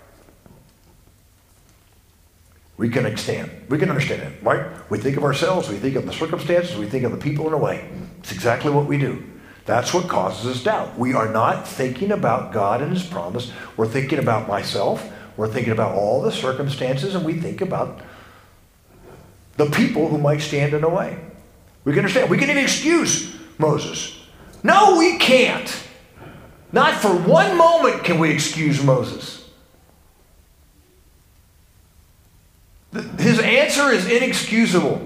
We can understand. We can understand it, right? We think of ourselves, we think of the circumstances, we think of the people in a way. It's exactly what we do. That's what causes us doubt. We are not thinking about God and his promise. We're thinking about myself. We're thinking about all the circumstances, and we think about the people who might stand in the way. We can understand. We can even excuse Moses. No, we can't. Not for one moment can we excuse Moses. His answer is inexcusable.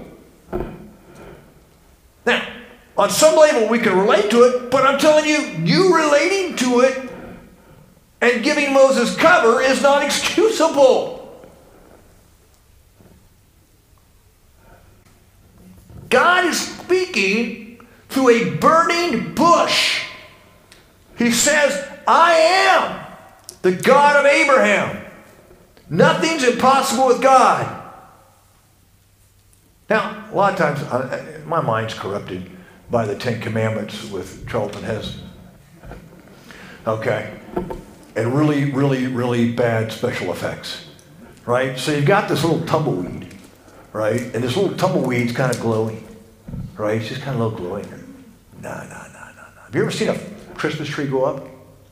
Now, on some level we can relate to it, but I'm telling you, you relating to it and giving Moses cover is not excusable. God is speaking through a burning bush. He says, I am the God of Abraham. Nothing's impossible with God. Now, a lot of times, uh, my mind's corrupted by the Ten Commandments with Charlton Heston. Okay? And really, really, really bad special effects. Right? So you've got this little tumbleweed. Right? And this little tumbleweed's kind of glowing. Right? It's just kind of a little glowing. No, no, no, no, no. Have you ever seen a Christmas tree go up?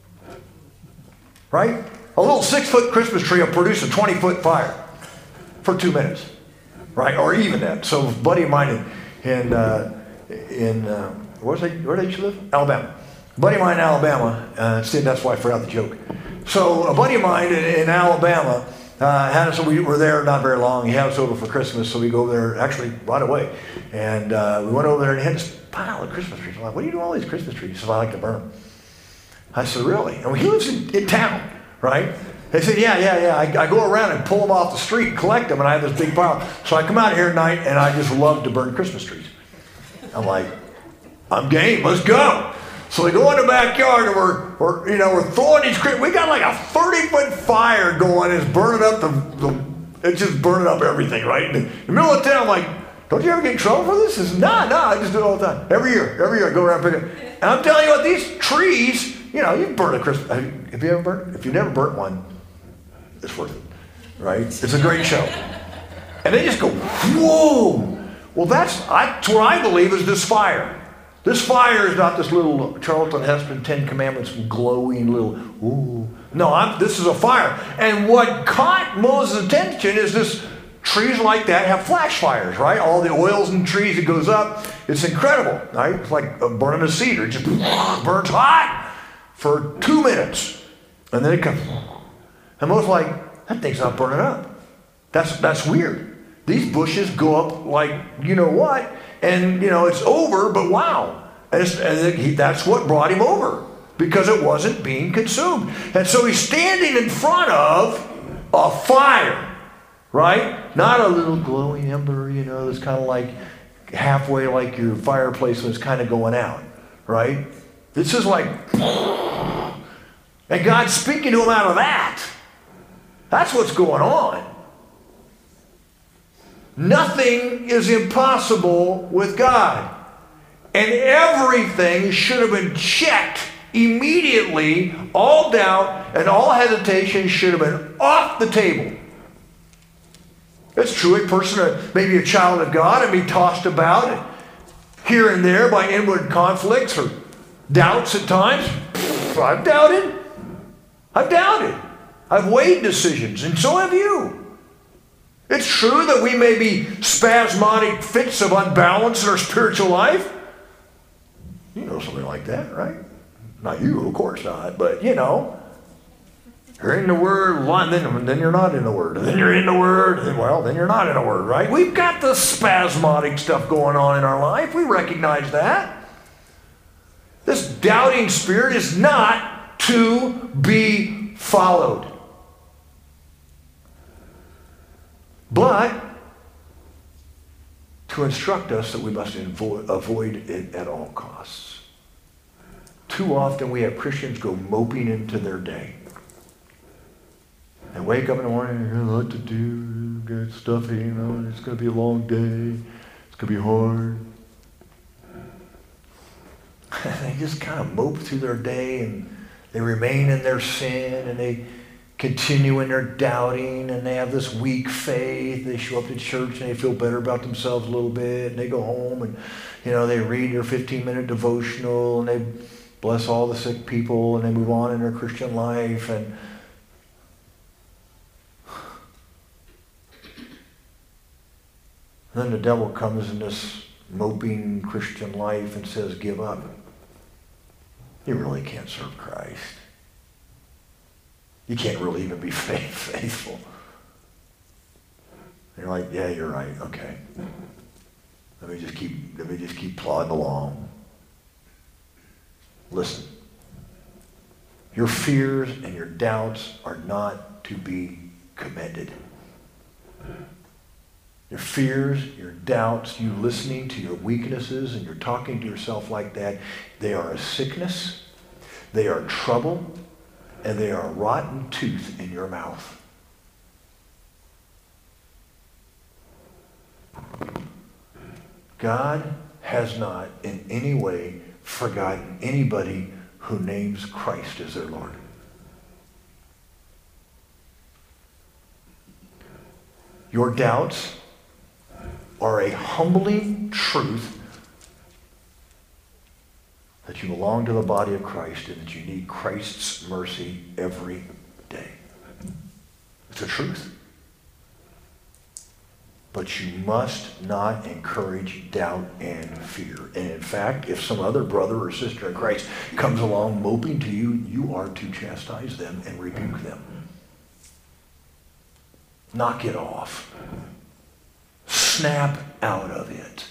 Right? A little six-foot Christmas tree will produce a twenty-foot fire for two minutes. Right? Or even that. So a buddy of mine in, in, uh, in uh, where's they, where did you live? Alabama. A buddy of mine in Alabama, uh, see, that's why I forgot the joke. So a buddy of mine in, in Alabama uh, had us, we were there not very long. He had us over for Christmas, so we go over there actually right away. And uh, we went over there and he had this pile of Christmas trees. I'm like, what do you do with all these Christmas trees? He said, I like to burn them. I said, really? And he lives in, in town, right? They said, yeah, yeah, yeah. I, I go around and pull them off the street and collect them, and I have this big pile. So I come out here at night, and I just love to burn Christmas trees. I'm like, I'm game. Let's go. So we go in the backyard, and we're, we're you know, we're throwing these. We got like a thirty-foot fire going. It's burning up the, the. It's just burning up everything, right? In the middle of town, I'm like, don't you ever get in trouble for this? He says, nah, nah. I just do it all the time. Every year, every year I go around and pick it. And I'm telling you what, these trees, you know, you burn a Christmas. Have you ever burnt? If you never burnt one, it's worth it, right? It's a great show. And they just go, whoa. Well, that's, I, that's what I believe is this fire. This fire is not this little Charlton Heston Ten Commandments glowing little, ooh. No, I'm, this is a fire. And what caught Moses' attention is this, trees like that have flash fires, right? All the oils in trees, it goes up. It's incredible, right? It's like burning a cedar. It just burns hot for two minutes. And then it comes. And Moses like, that thing's not burning up. That's that's weird. These bushes go up like, you know what, and, you know, it's over, but wow. And, it's, and he, that's what brought him over, because it wasn't being consumed. And so he's standing in front of a fire, right? Not a little glowing ember, you know, that's kind of like halfway like your fireplace was kind of going out, right? This is like, and God's speaking to him out of that. That's what's going on. Nothing is impossible with God. And everything should have been checked immediately. All doubt and all hesitation should have been off the table. It's true, a person, maybe a child of God, and be tossed about here and there by inward conflicts or doubts at times. I've doubted. I've doubted. I've weighed decisions, and so have you. It's true that we may be spasmodic fits of unbalance in our spiritual life. You know something like that, right? Not you, of course not, but you know. You're in the Word, then, then you're not in the Word. And then you're in the Word, and well, then you're not in the Word, right? We've got the spasmodic stuff going on in our life. We recognize that. This doubting spirit is not to be followed. But to instruct us that we must avoid, avoid it at all costs. Too often we have Christians go moping into their day. They wake up in the morning and there's a lot to do, get stuffy, you know, it's going to be a long day, it's going to be hard. They just kind of mope through their day and they remain in their sin and they continue in their doubting, and they have this weak faith. They show up to church and they feel better about themselves a little bit, and they go home and, you know, they read their fifteen-minute devotional, and they bless all the sick people, and they move on in their Christian life. And then the devil comes in this moping Christian life and says, give up. You really can't serve Christ. You can't really even be faith, faithful. And you're like, yeah, you're right. Okay. Let me just keep, let me just keep plodding along. Listen. Your fears and your doubts are not to be commended. Your fears, your doubts, you listening to your weaknesses and you're talking to yourself like that, they are a sickness, they are trouble, and they are a rotten tooth in your mouth. God has not in any way forgotten anybody who names Christ as their Lord. Your doubts are a humbling truth that you belong to the body of Christ and that you need Christ's mercy every day. It's a truth. But you must not encourage doubt and fear. And in fact, if some other brother or sister in Christ comes along moping to you, you are to chastise them and rebuke them. Knock it off. Snap out of it.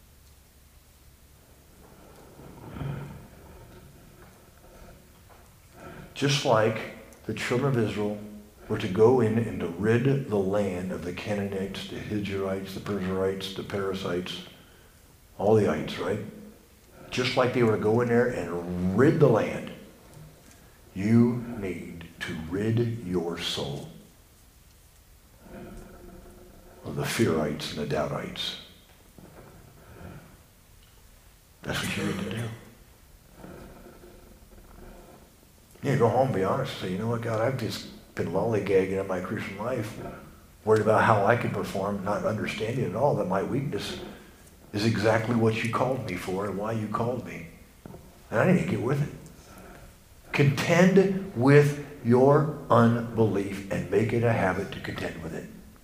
Just like the children of Israel were to go in and to rid the land of the Canaanites, the Hijrites, the Perizzites, the Perizzites, all the ites, right? Just like they were to go in there and rid the land, you need to rid your soul of the fearites and the doubtites. That's what you need to do. You need to go home and be honest and say, you know what, God, I've just been lollygagging in my Christian life, worried about how I can perform, not understanding at all that my weakness is exactly what you called me for and why you called me. And I need to get with it. Contend with your unbelief and make it a habit to contend with it.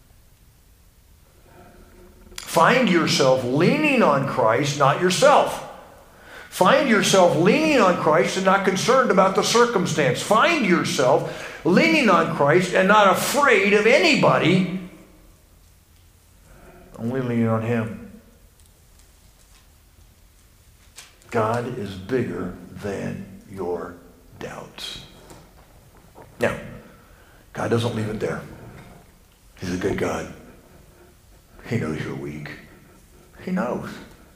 Find yourself leaning on Christ, not yourself. Find yourself leaning on Christ and not concerned about the circumstance. Find yourself leaning on Christ and not afraid of anybody, only leaning on Him. God is bigger than your doubts. Now, God doesn't leave it there. He's a good God. He knows you're weak. He knows.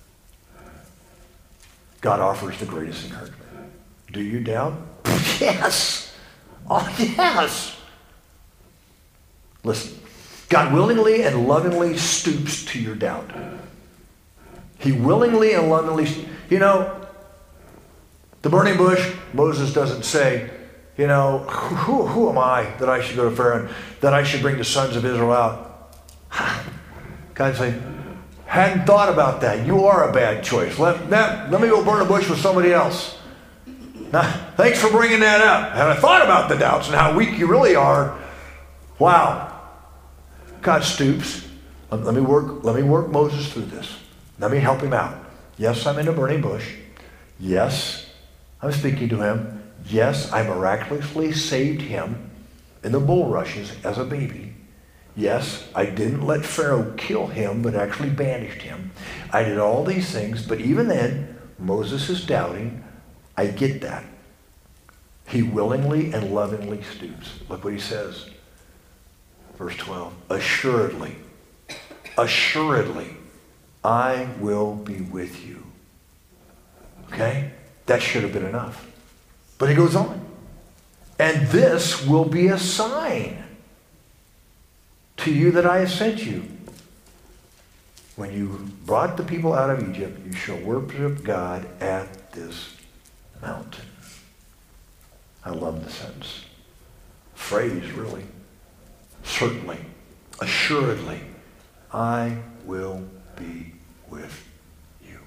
God offers the greatest encouragement. Do you doubt? Yes. Oh, yes. Listen, God willingly and lovingly stoops to your doubt. He willingly and lovingly, you know, the burning bush, Moses doesn't say, you know, who, who am I that I should go to Pharaoh and that I should bring the sons of Israel out? God say, hadn't thought about that. You are a bad choice. Let, let, let me go burn a bush with somebody else. Now, thanks for bringing that up. And I thought about the doubts and how weak you really are. Wow. God stoops. Let, let me work, let me work Moses through this. Let me help him out. Yes, I'm in a burning bush. Yes, I'm speaking to him. Yes, I miraculously saved him in the bulrushes as a baby. Yes, I didn't let Pharaoh kill him, but actually banished him. I did all these things, but even then, Moses is doubting. I get that. He willingly and lovingly stoops. Look what he says. Verse twelve. Assuredly, assuredly, I will be with you. Okay? That should have been enough. But he goes on. And this will be a sign to you that I have sent you. When you brought the people out of Egypt, you shall worship God at this mountain. I love the sentence. phrase, really. Certainly, assuredly, I will be with you.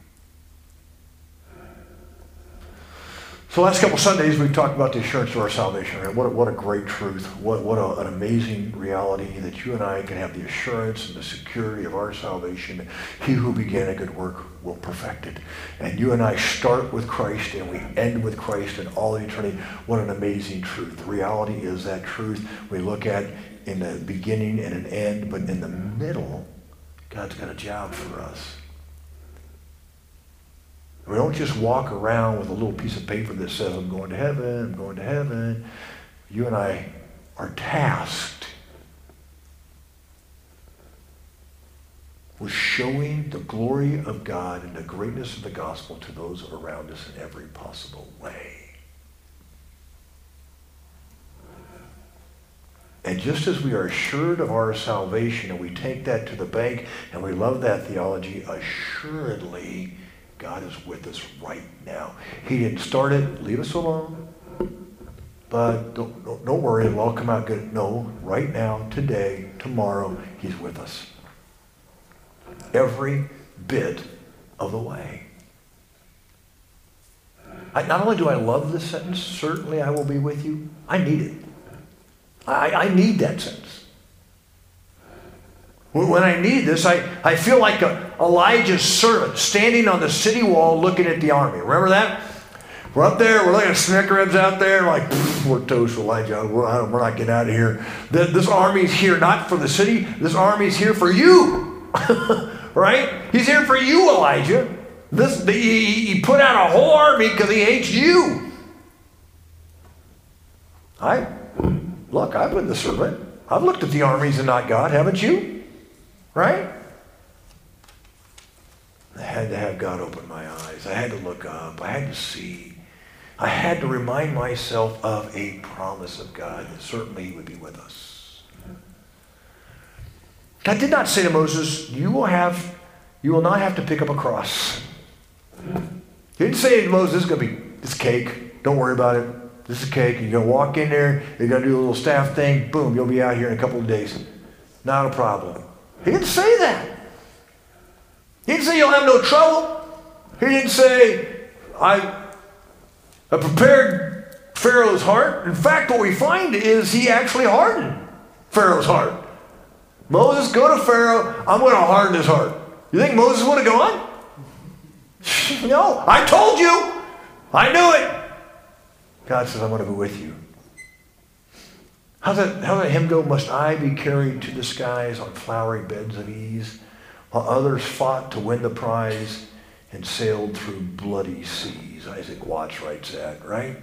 So last couple Sundays, we've talked about the assurance of our salvation. Right? What, a, what a great truth. What, what a, an amazing reality that you and I can have the assurance and the security of our salvation. He who began a good work will perfect it. And you and I start with Christ and we end with Christ in all eternity. What an amazing truth. The reality is that truth we look at in the beginning and an end, but in the middle, God's got a job for us. We don't just walk around with a little piece of paper that says, I'm going to heaven, I'm going to heaven. You and I are tasked with showing the glory of God and the greatness of the gospel to those around us in every possible way. And just as we are assured of our salvation and we take that to the bank and we love that theology, assuredly God is with us right now. He didn't start it, leave us alone. But don't, don't, don't worry, it'll all come out good. No, right now, today, tomorrow, he's with us. Every bit of the way. I, not only do I love this sentence, certainly I will be with you, I need it. I, I need that sentence. When I need this, I, I feel like a, Elijah's servant standing on the city wall looking at the army. Remember that? We're up there, we're looking at snicker ribs out there, like, we're toast, Elijah, we're, we're not getting out of here. This army's here not for the city, this army's here for you. Right? He's here for you, Elijah. This, the, he, he put out a whole army because he hates you. I... Look, I've been the servant. I've looked at the armies and not God, haven't you? Right? I had to have God open my eyes. I had to look up. I had to see. I had to remind myself of a promise of God that certainly he would be with us. God did not say to Moses, you will have, you will not have to pick up a cross. He didn't say to Moses, this is going to be this cake. Don't worry about it. This is cake. You're going to walk in there. You're going to do a little staff thing. Boom, you'll be out here in a couple of days. Not a problem. He didn't say that. He didn't say you'll have no trouble. He didn't say, I, I prepared Pharaoh's heart. In fact, what we find is he actually hardened Pharaoh's heart. Moses, go to Pharaoh. I'm going to harden his heart. You think Moses would have gone? No, I told you. I knew it. God says, I'm going to be with you. How's that, how that hymn go? Must I be carried to the skies on flowery beds of ease, while others fought to win the prize and sailed through bloody seas. Isaac Watts writes that, right?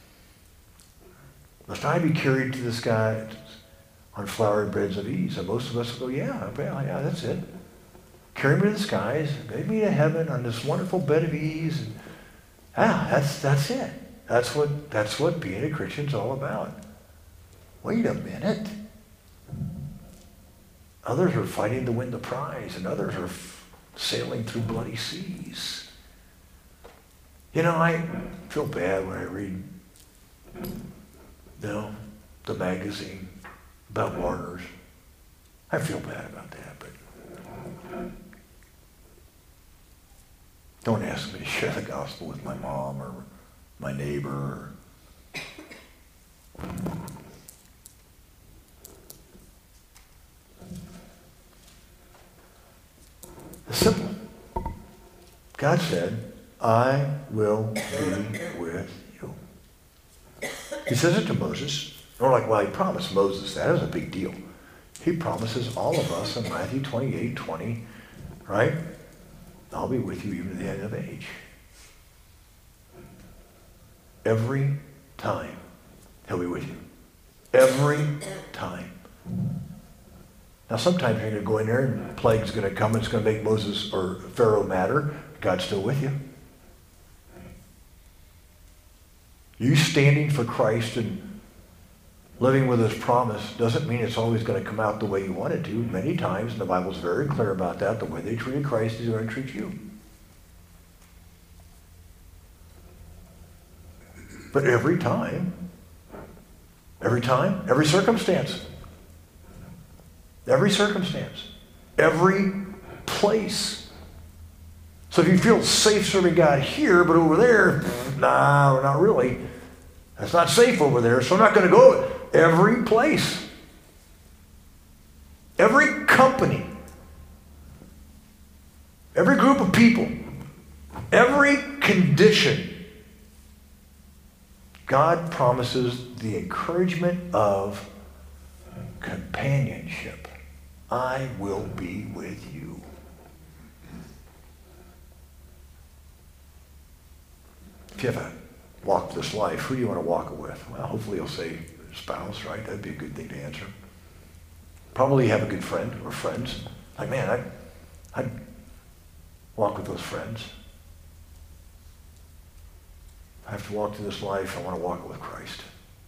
Must I be carried to the skies on flowery beds of ease? And most of us will go, yeah, yeah, that's it. Carry me to the skies, take me to heaven on this wonderful bed of ease. And, ah, that's, that's it. That's what, that's what being a Christian's all about. Wait a minute. Others are fighting to win the prize, and others are f- sailing through bloody seas. You know, I feel bad when I read, you know, the magazine about martyrs. I feel bad about that, but don't ask me to share the gospel with my mom or my neighbor. It's simple. God said, I will be with you. He says it to Moses. Or like, well, he promised Moses that. It was a big deal. He promises all of us in Matthew twenty-eight twenty, right? I'll be with you even to the end of age. Every time he'll be with you. Every time. Now sometimes you're going to go in there and plague's going to come and it's going to make Moses or Pharaoh matter. God's still with you. You standing for Christ and living with his promise doesn't mean it's always going to come out the way you want it to. Many times, and the Bible's very clear about that, the way they treated Christ is going to treat you. But every time, Every time, every circumstance. Every circumstance. Every place. So if you feel safe serving God here, but over there, nah, not really. That's not safe over there, so I'm not going to go every place. Every company. Every group of people. Every condition. God promises the encouragement of companionship. I will be with you. If you have a walk this life, who do you want to walk it with? Well, hopefully you'll say spouse, right? That'd be a good thing to answer. Probably have a good friend or friends. Like, man, I'd, I'd walk with those friends. I have to walk through this life. I want to walk it with Christ.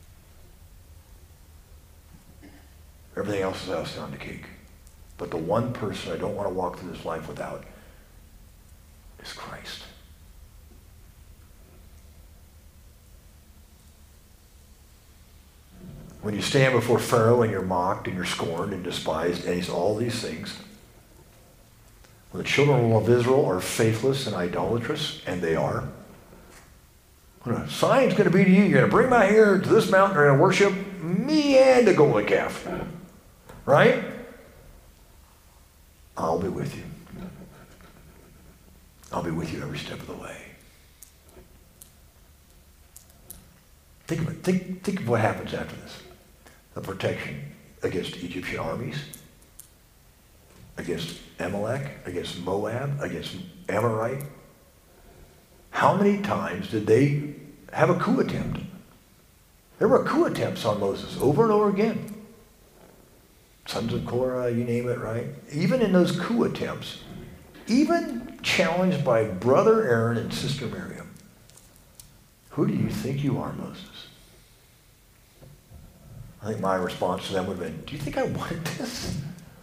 Everything else is icing on the cake. But the one person I don't want to walk through this life without is Christ. When you stand before Pharaoh and you're mocked and you're scorned and despised, and he's all these things, when the children of Israel are faithless and idolatrous, and they are, what a sign's going to be to you. You're going to bring my hair to this mountain. You're going to worship me and the golden calf. Right? I'll be with you. I'll be with you every step of the way. Think of it. Think, think of what happens after this. The protection against Egyptian armies, against Amalek, against Moab, against Amorite. How many times did they have a coup attempt? There were coup attempts on Moses over and over again. Sons of Korah, you name it, right? Even in those coup attempts, even challenged by brother Aaron and sister Miriam, who do you think you are, Moses? I think my response to them would have been, do you think I wanted this?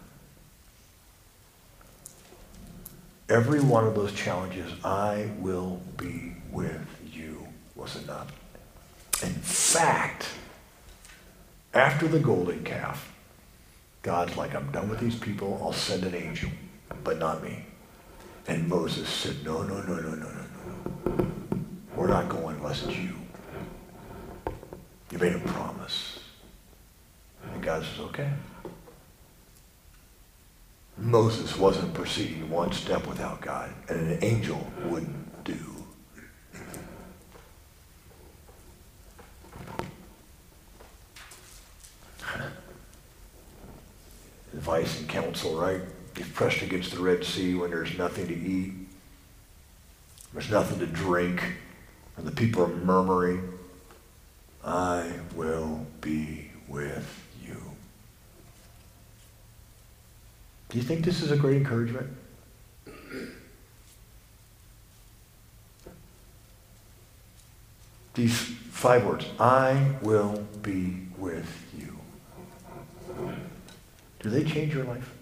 Every one of those challenges, I will be with you, was enough. In fact, after the golden calf, God's like, I'm done with these people. I'll send an angel, but not me. And Moses said, no, no, no, no, no, no, no. We're not going unless it's you. You made a promise. And God says, okay. Moses wasn't proceeding one step without God, and an angel wouldn't do. Advice and counsel, right? You've pressed against the Red Sea when there's nothing to eat, there's nothing to drink, and the people are murmuring. I will be with you. Do you think this is a great encouragement? These five words, I will be with you. Do they change your life?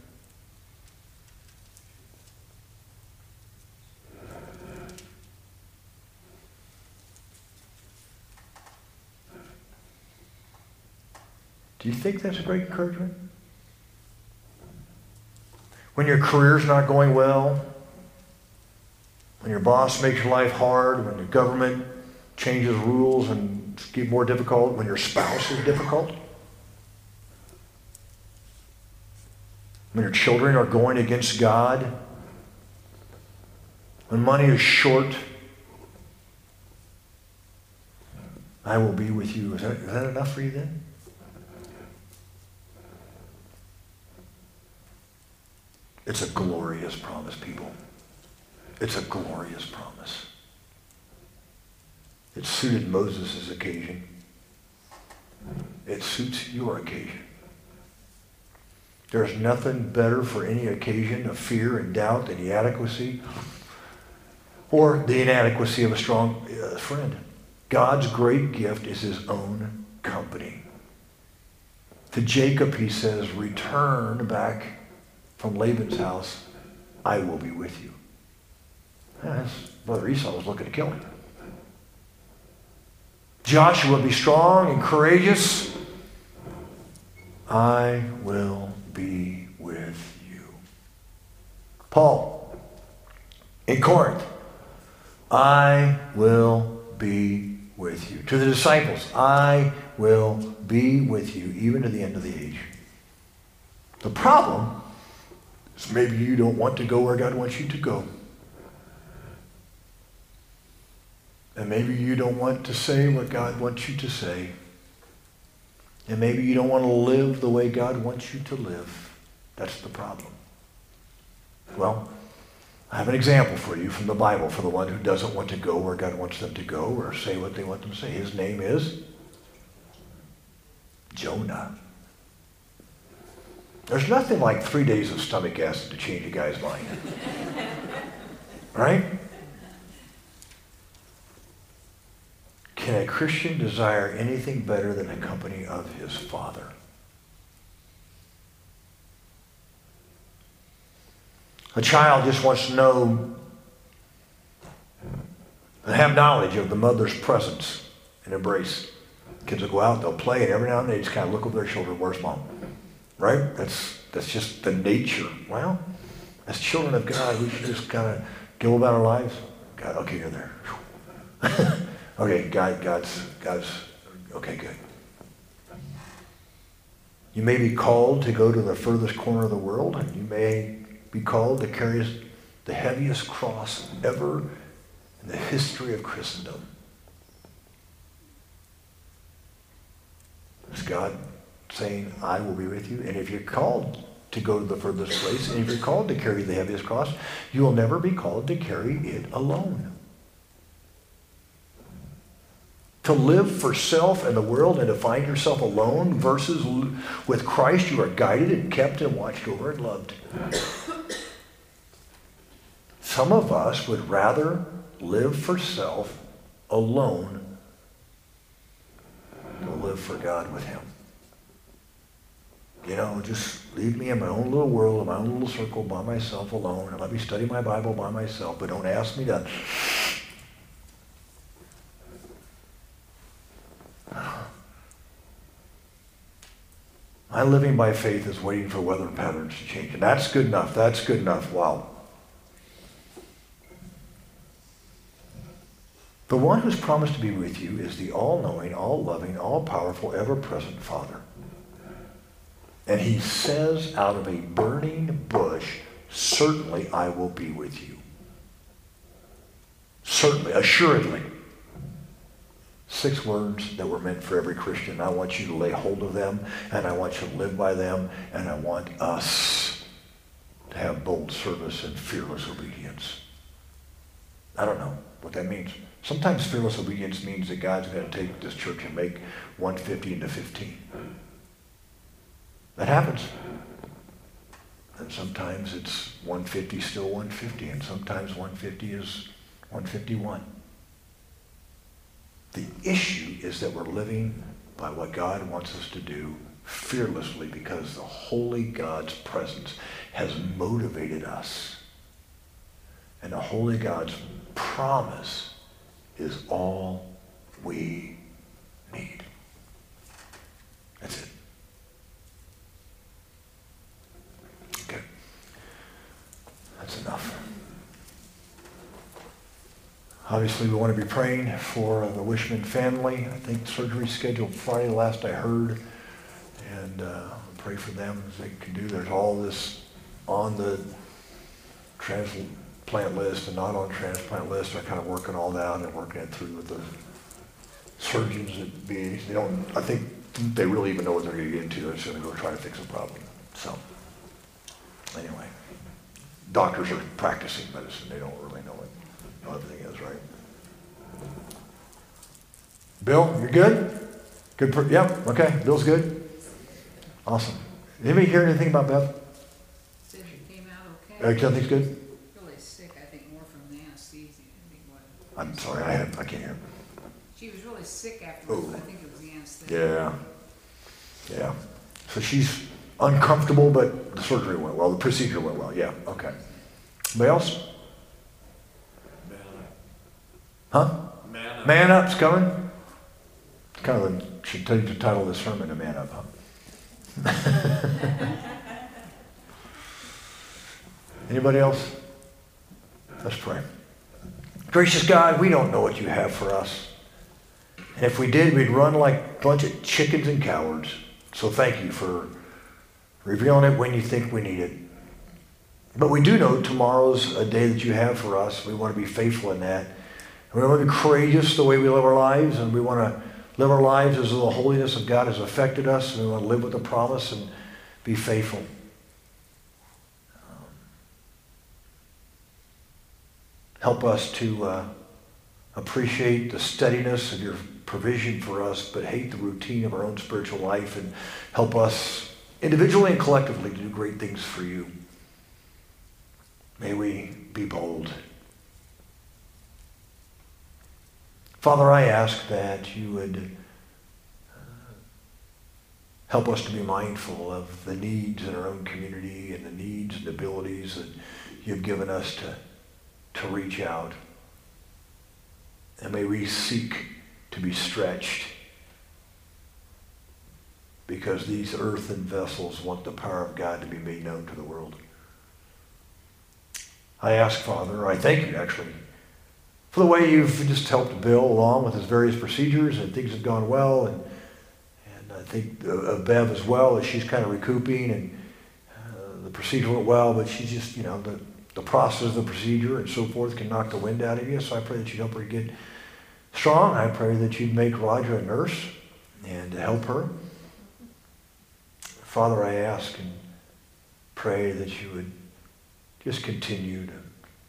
Do you think that's a great encouragement? When your career's not going well, when your boss makes your life hard, when the government changes rules and it's get more difficult, when your spouse is difficult, when your children are going against God, when money is short, I will be with you. Is that, is that enough for you then? It's a glorious promise, people. It's a glorious promise. It suited Moses' occasion. It suits your occasion. There's nothing better for any occasion of fear and doubt than the adequacy or the inadequacy of a strong uh, friend. God's great gift is his own company. To Jacob, he says, return back from Laban's house. I will be with you. Yes, Brother Esau was looking to kill him. Joshua, be strong and courageous. I will be with you. Paul, in Corinth, I will be with you. To the disciples, I will be with you even to the end of the age. The problem is maybe you don't want to go where God wants you to go. And maybe you don't want to say what God wants you to say. And maybe you don't want to live the way God wants you to live. That's the problem. Well, I have an example for you from the Bible for the one who doesn't want to go where God wants them to go or say what they want them to say. His name is Jonah. There's nothing like three days of stomach acid to change a guy's mind. Right? Can a Christian desire anything better than the company of his Father? A child just wants to know and have knowledge of the mother's presence and embrace. Kids will go out, they'll play, and every now and then they just kind of look over their shoulder, where's mom? Right? That's that's just the nature. Well, as children of God, we should just kind of go about our lives. God, okay, you're there. Okay, God, God's, God's, okay, good. You may be called to go to the furthest corner of the world, and you may be called to carry the heaviest cross ever in the history of Christendom. Is God saying, I will be with you? And if you're called to go to the furthest place, and if you're called to carry the heaviest cross, you will never be called to carry it alone. To live for self and the world and to find yourself alone versus with Christ, you are guided and kept and watched over and loved. Some of us would rather live for self alone than live for God with him. You know, just leave me in my own little world, in my own little circle by myself alone, and let me study my Bible by myself, but don't ask me to... My living by faith is waiting for weather patterns to change. And that's good enough. That's good enough. Wow. The one who's promised to be with you is the all-knowing, all-loving, all-powerful, ever-present Father. And he says out of a burning bush, certainly I will be with you. Certainly, assuredly. Six words that were meant for every Christian. I want you to lay hold of them, and I want you to live by them, and I want us to have bold service and fearless obedience. I don't know what that means. Sometimes fearless obedience means that God's going to take this church and make one fifty into fifteen. That happens. And sometimes it's one fifty still one fifty, and sometimes one fifty is one fifty-one. The issue is that we're living by what God wants us to do fearlessly because the holy God's presence has motivated us. And the holy God's promise is all we need. That's it. Okay. That's enough. Obviously, we want to be praying for the Wishman family. I think surgery's scheduled Friday, last I heard. And uh, pray for them as they can do. There's all this on the transplant list and not on transplant list. They're kind of working all that out and working it through with the surgeons at B A. They don't, I think they really even know what they're going to get into. They're just going to go try to fix the problem. So, anyway, doctors are practicing medicine. They don't really know what know everything is, right? Bill, you're good? Good. Per- yep. Okay. Bill's good. Awesome. Anybody hear anything about Beth? Said she came out okay. Uh, Something's good? Really sick, I think, more from the anesthesia. I think what. I'm sorry, I have, I can't hear. She was really sick afterwards, Oh. but I think it was the anesthesia. Yeah. Yeah. So she's uncomfortable, but the surgery went well. The procedure went well. Yeah. Okay. Anybody else? Man Huh? up. Man up. Man Up's coming? Kind of a, should tell you the title of the sermon, A Man Up, huh? Anybody else? Let's pray. Gracious God, we don't know what you have for us. And if we did, we'd run like a bunch of chickens and cowards. So thank you for revealing it when you think we need it. But we do know tomorrow's a day that you have for us. We want to be faithful in that. We want to be courageous the way we live our lives, and we want to live our lives as though the holiness of God has affected us, and we want to live with the promise and be faithful. Um, help us to uh, appreciate the steadiness of your provision for us, but hate the routine of our own spiritual life, and help us individually and collectively to do great things for you. May we be bold. Father, I ask that you would help us to be mindful of the needs in our own community and the needs and abilities that you've given us to, to reach out. And may we seek to be stretched, because these earthen vessels want the power of God to be made known to the world. I ask, Father, I thank you actually, for the way you've just helped Bill along with his various procedures, and things have gone well, and and I think of Bev as well, as she's kind of recouping, and uh, the procedure went well, but she's just, you know, the, the process of the procedure and so forth can knock the wind out of you, so I pray that you'd help her get strong. I pray that you'd make Roger a nurse and help her. Father, I ask and pray that you would just continue to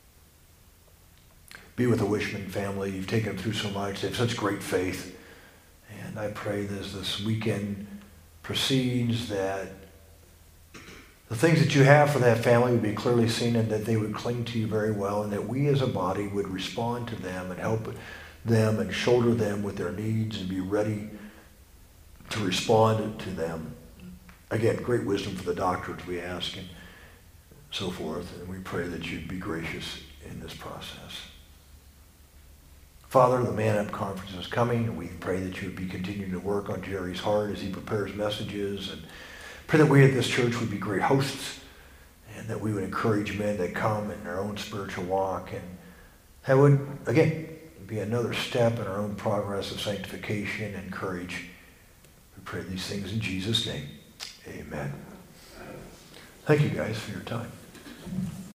be with the Wishman family. You've taken them through so much. They have such great faith. And I pray that as this weekend proceeds, that the things that you have for that family would be clearly seen, and that they would cling to you very well, and that we as a body would respond to them and help them and shoulder them with their needs and be ready to respond to them. Again, great wisdom for the doctors, we ask, and so forth. And we pray that you'd be gracious in this process. Father, the Man Up Conference is coming, and we pray that you would be continuing to work on Jerry's heart as he prepares messages, and pray that we at this church would be great hosts, and that we would encourage men that come in their own spiritual walk, and that would, again, be another step in our own progress of sanctification and courage. We pray these things in Jesus' name. Amen. Thank you guys for your time.